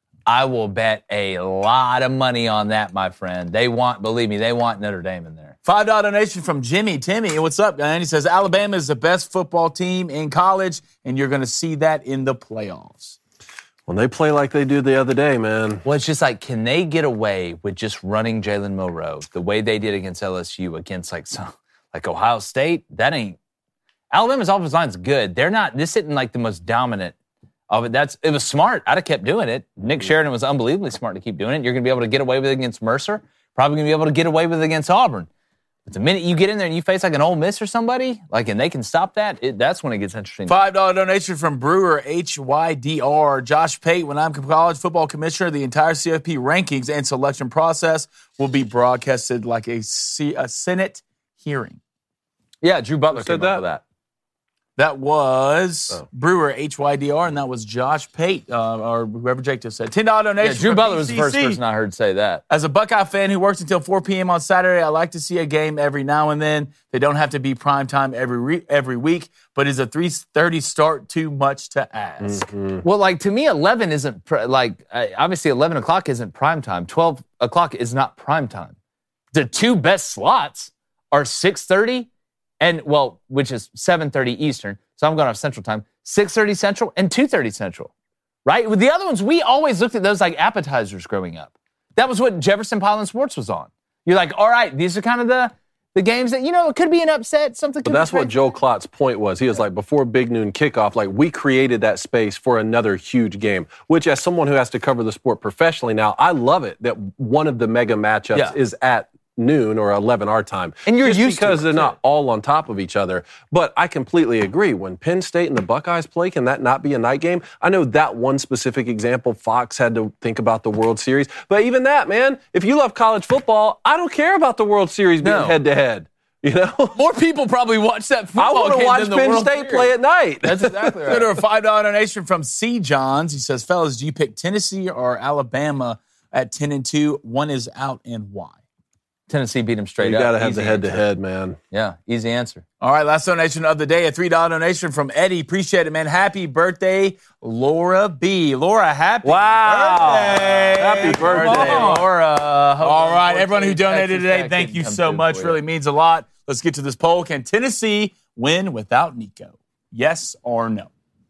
I will bet a lot of money on that, my friend. They want, believe me, they want Notre Dame in there. five dollars donation from Jimmy. Timmy, what's up, man? He says, Alabama is the best football team in college, and you're going to see that in the playoffs. When they play like they did the other day, man. Well, it's just like, can they get away with just running Jalen Milroe the way they did against L S U, against like some, like Ohio State? That ain't. Alabama's offensive line's good. They're not, this isn't like the most dominant of it. That's, it was smart. I'd have kept doing it. Nick Sheridan was unbelievably smart to keep doing it. You're going to be able to get away with it against Mercer. Probably going to be able to get away with it against Auburn. But the minute you get in there and you face like an Ole Miss or somebody, like, and they can stop that, it, that's when it gets interesting. five dollars donation from Brewer, H Y D R. Josh Pate, when I'm college football commissioner, the entire C F P rankings and selection process will be broadcasted like a, C- a Senate hearing. Yeah, Drew Butler said came that? up with that. That was oh. Brewer, H Y D R, and that was Josh Pate, uh, or whoever Jake just said. ten dollars donation. Yeah, Drew from Butler B was C C. the first person I heard say that. As a Buckeye fan who works until four p.m. on Saturday, I like to see a game every now and then. They don't have to be prime time every re- every week, but is a three thirty start too much to ask? Mm-hmm. Well, like, to me, eleven isn't, pr- like, uh, obviously eleven o'clock isn't prime time. twelve o'clock is not prime time. The two best slots are six thirty and, well, which is seven thirty Eastern. So I'm going off Central Time, six thirty Central and two thirty Central, right? With the other ones, we always looked at those like appetizers growing up. That was what Jefferson Pilot Sports was on. You're like, all right, these are kind of the, the games that, you know, it could be an upset, something. But that's what Joe Klott's point was. He was like, before Big Noon kickoff, like, we created that space for another huge game, which, as someone who has to cover the sport professionally now, I love it that one of the mega matchups yeah. is at noon or eleven our time. And you're Just used because to it, they're too. not all on top of each other. But I completely agree. When Penn State and the Buckeyes play, can that not be a night game? I know that one specific example, Fox had to think about the World Series. But even that, man, if you love college football, I don't care about the World Series being No. head-to-head. You know? More people probably watch that football I want to game watch than the Penn World State Series. play at night. That's exactly Go right. to a five dollars donation from C. Johns. He says, fellas, do you pick Tennessee or Alabama at ten and two? One is out, and why? Tennessee beat them straight You up. got to have Easy the head-to-head, answer. man. Yeah, easy answer. All right, last donation of the day, a three dollars donation from Eddie. Appreciate it, man. Happy birthday, Laura B. Laura, happy Wow. birthday. Happy birthday, Laura. Hope All on right, fourteen everyone who donated Texas today, Tech thank didn't you come so through much. for you. Really means a lot. Let's get to this poll. Can Tennessee win without Nico? Yes or no?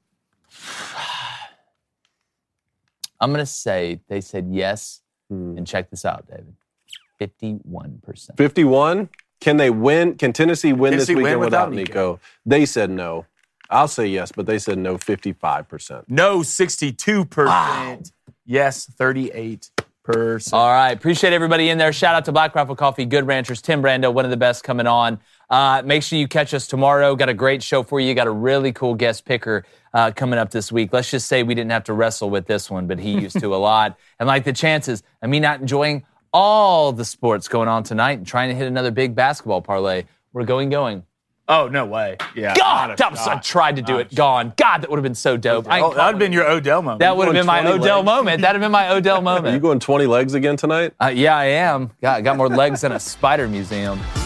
I'm going to say they said yes, Hmm. and check this out, David. fifty-one percent. fifty-one. Can they win? Can Tennessee win Tennessee this weekend win without without Nico? Nico? They said no. I'll say yes, but they said no fifty-five percent. No, sixty-two percent. Yes, thirty-eight percent. All right. Appreciate everybody in there. Shout out to Black Rifle Coffee, Good Ranchers, Tim Brando, one of the best coming on. Uh, make sure you catch us tomorrow. Got a great show for you. Got a really cool guest picker uh, coming up this week. Let's just say we didn't have to wrestle with this one, but he used to a lot. And like the chances of me not enjoying all the sports going on tonight and trying to hit another big basketball parlay, we're going, going. Oh, no way. Yeah. God, that was, I tried to do it. Gone. God, that would have been so dope. I Oh, that would have been your Odell moment. That would have been my twenty Odell legs? moment. That would have been my Odell Are you moment. going twenty legs again tonight? Uh, yeah, I am. Got, got more legs than a spider museum.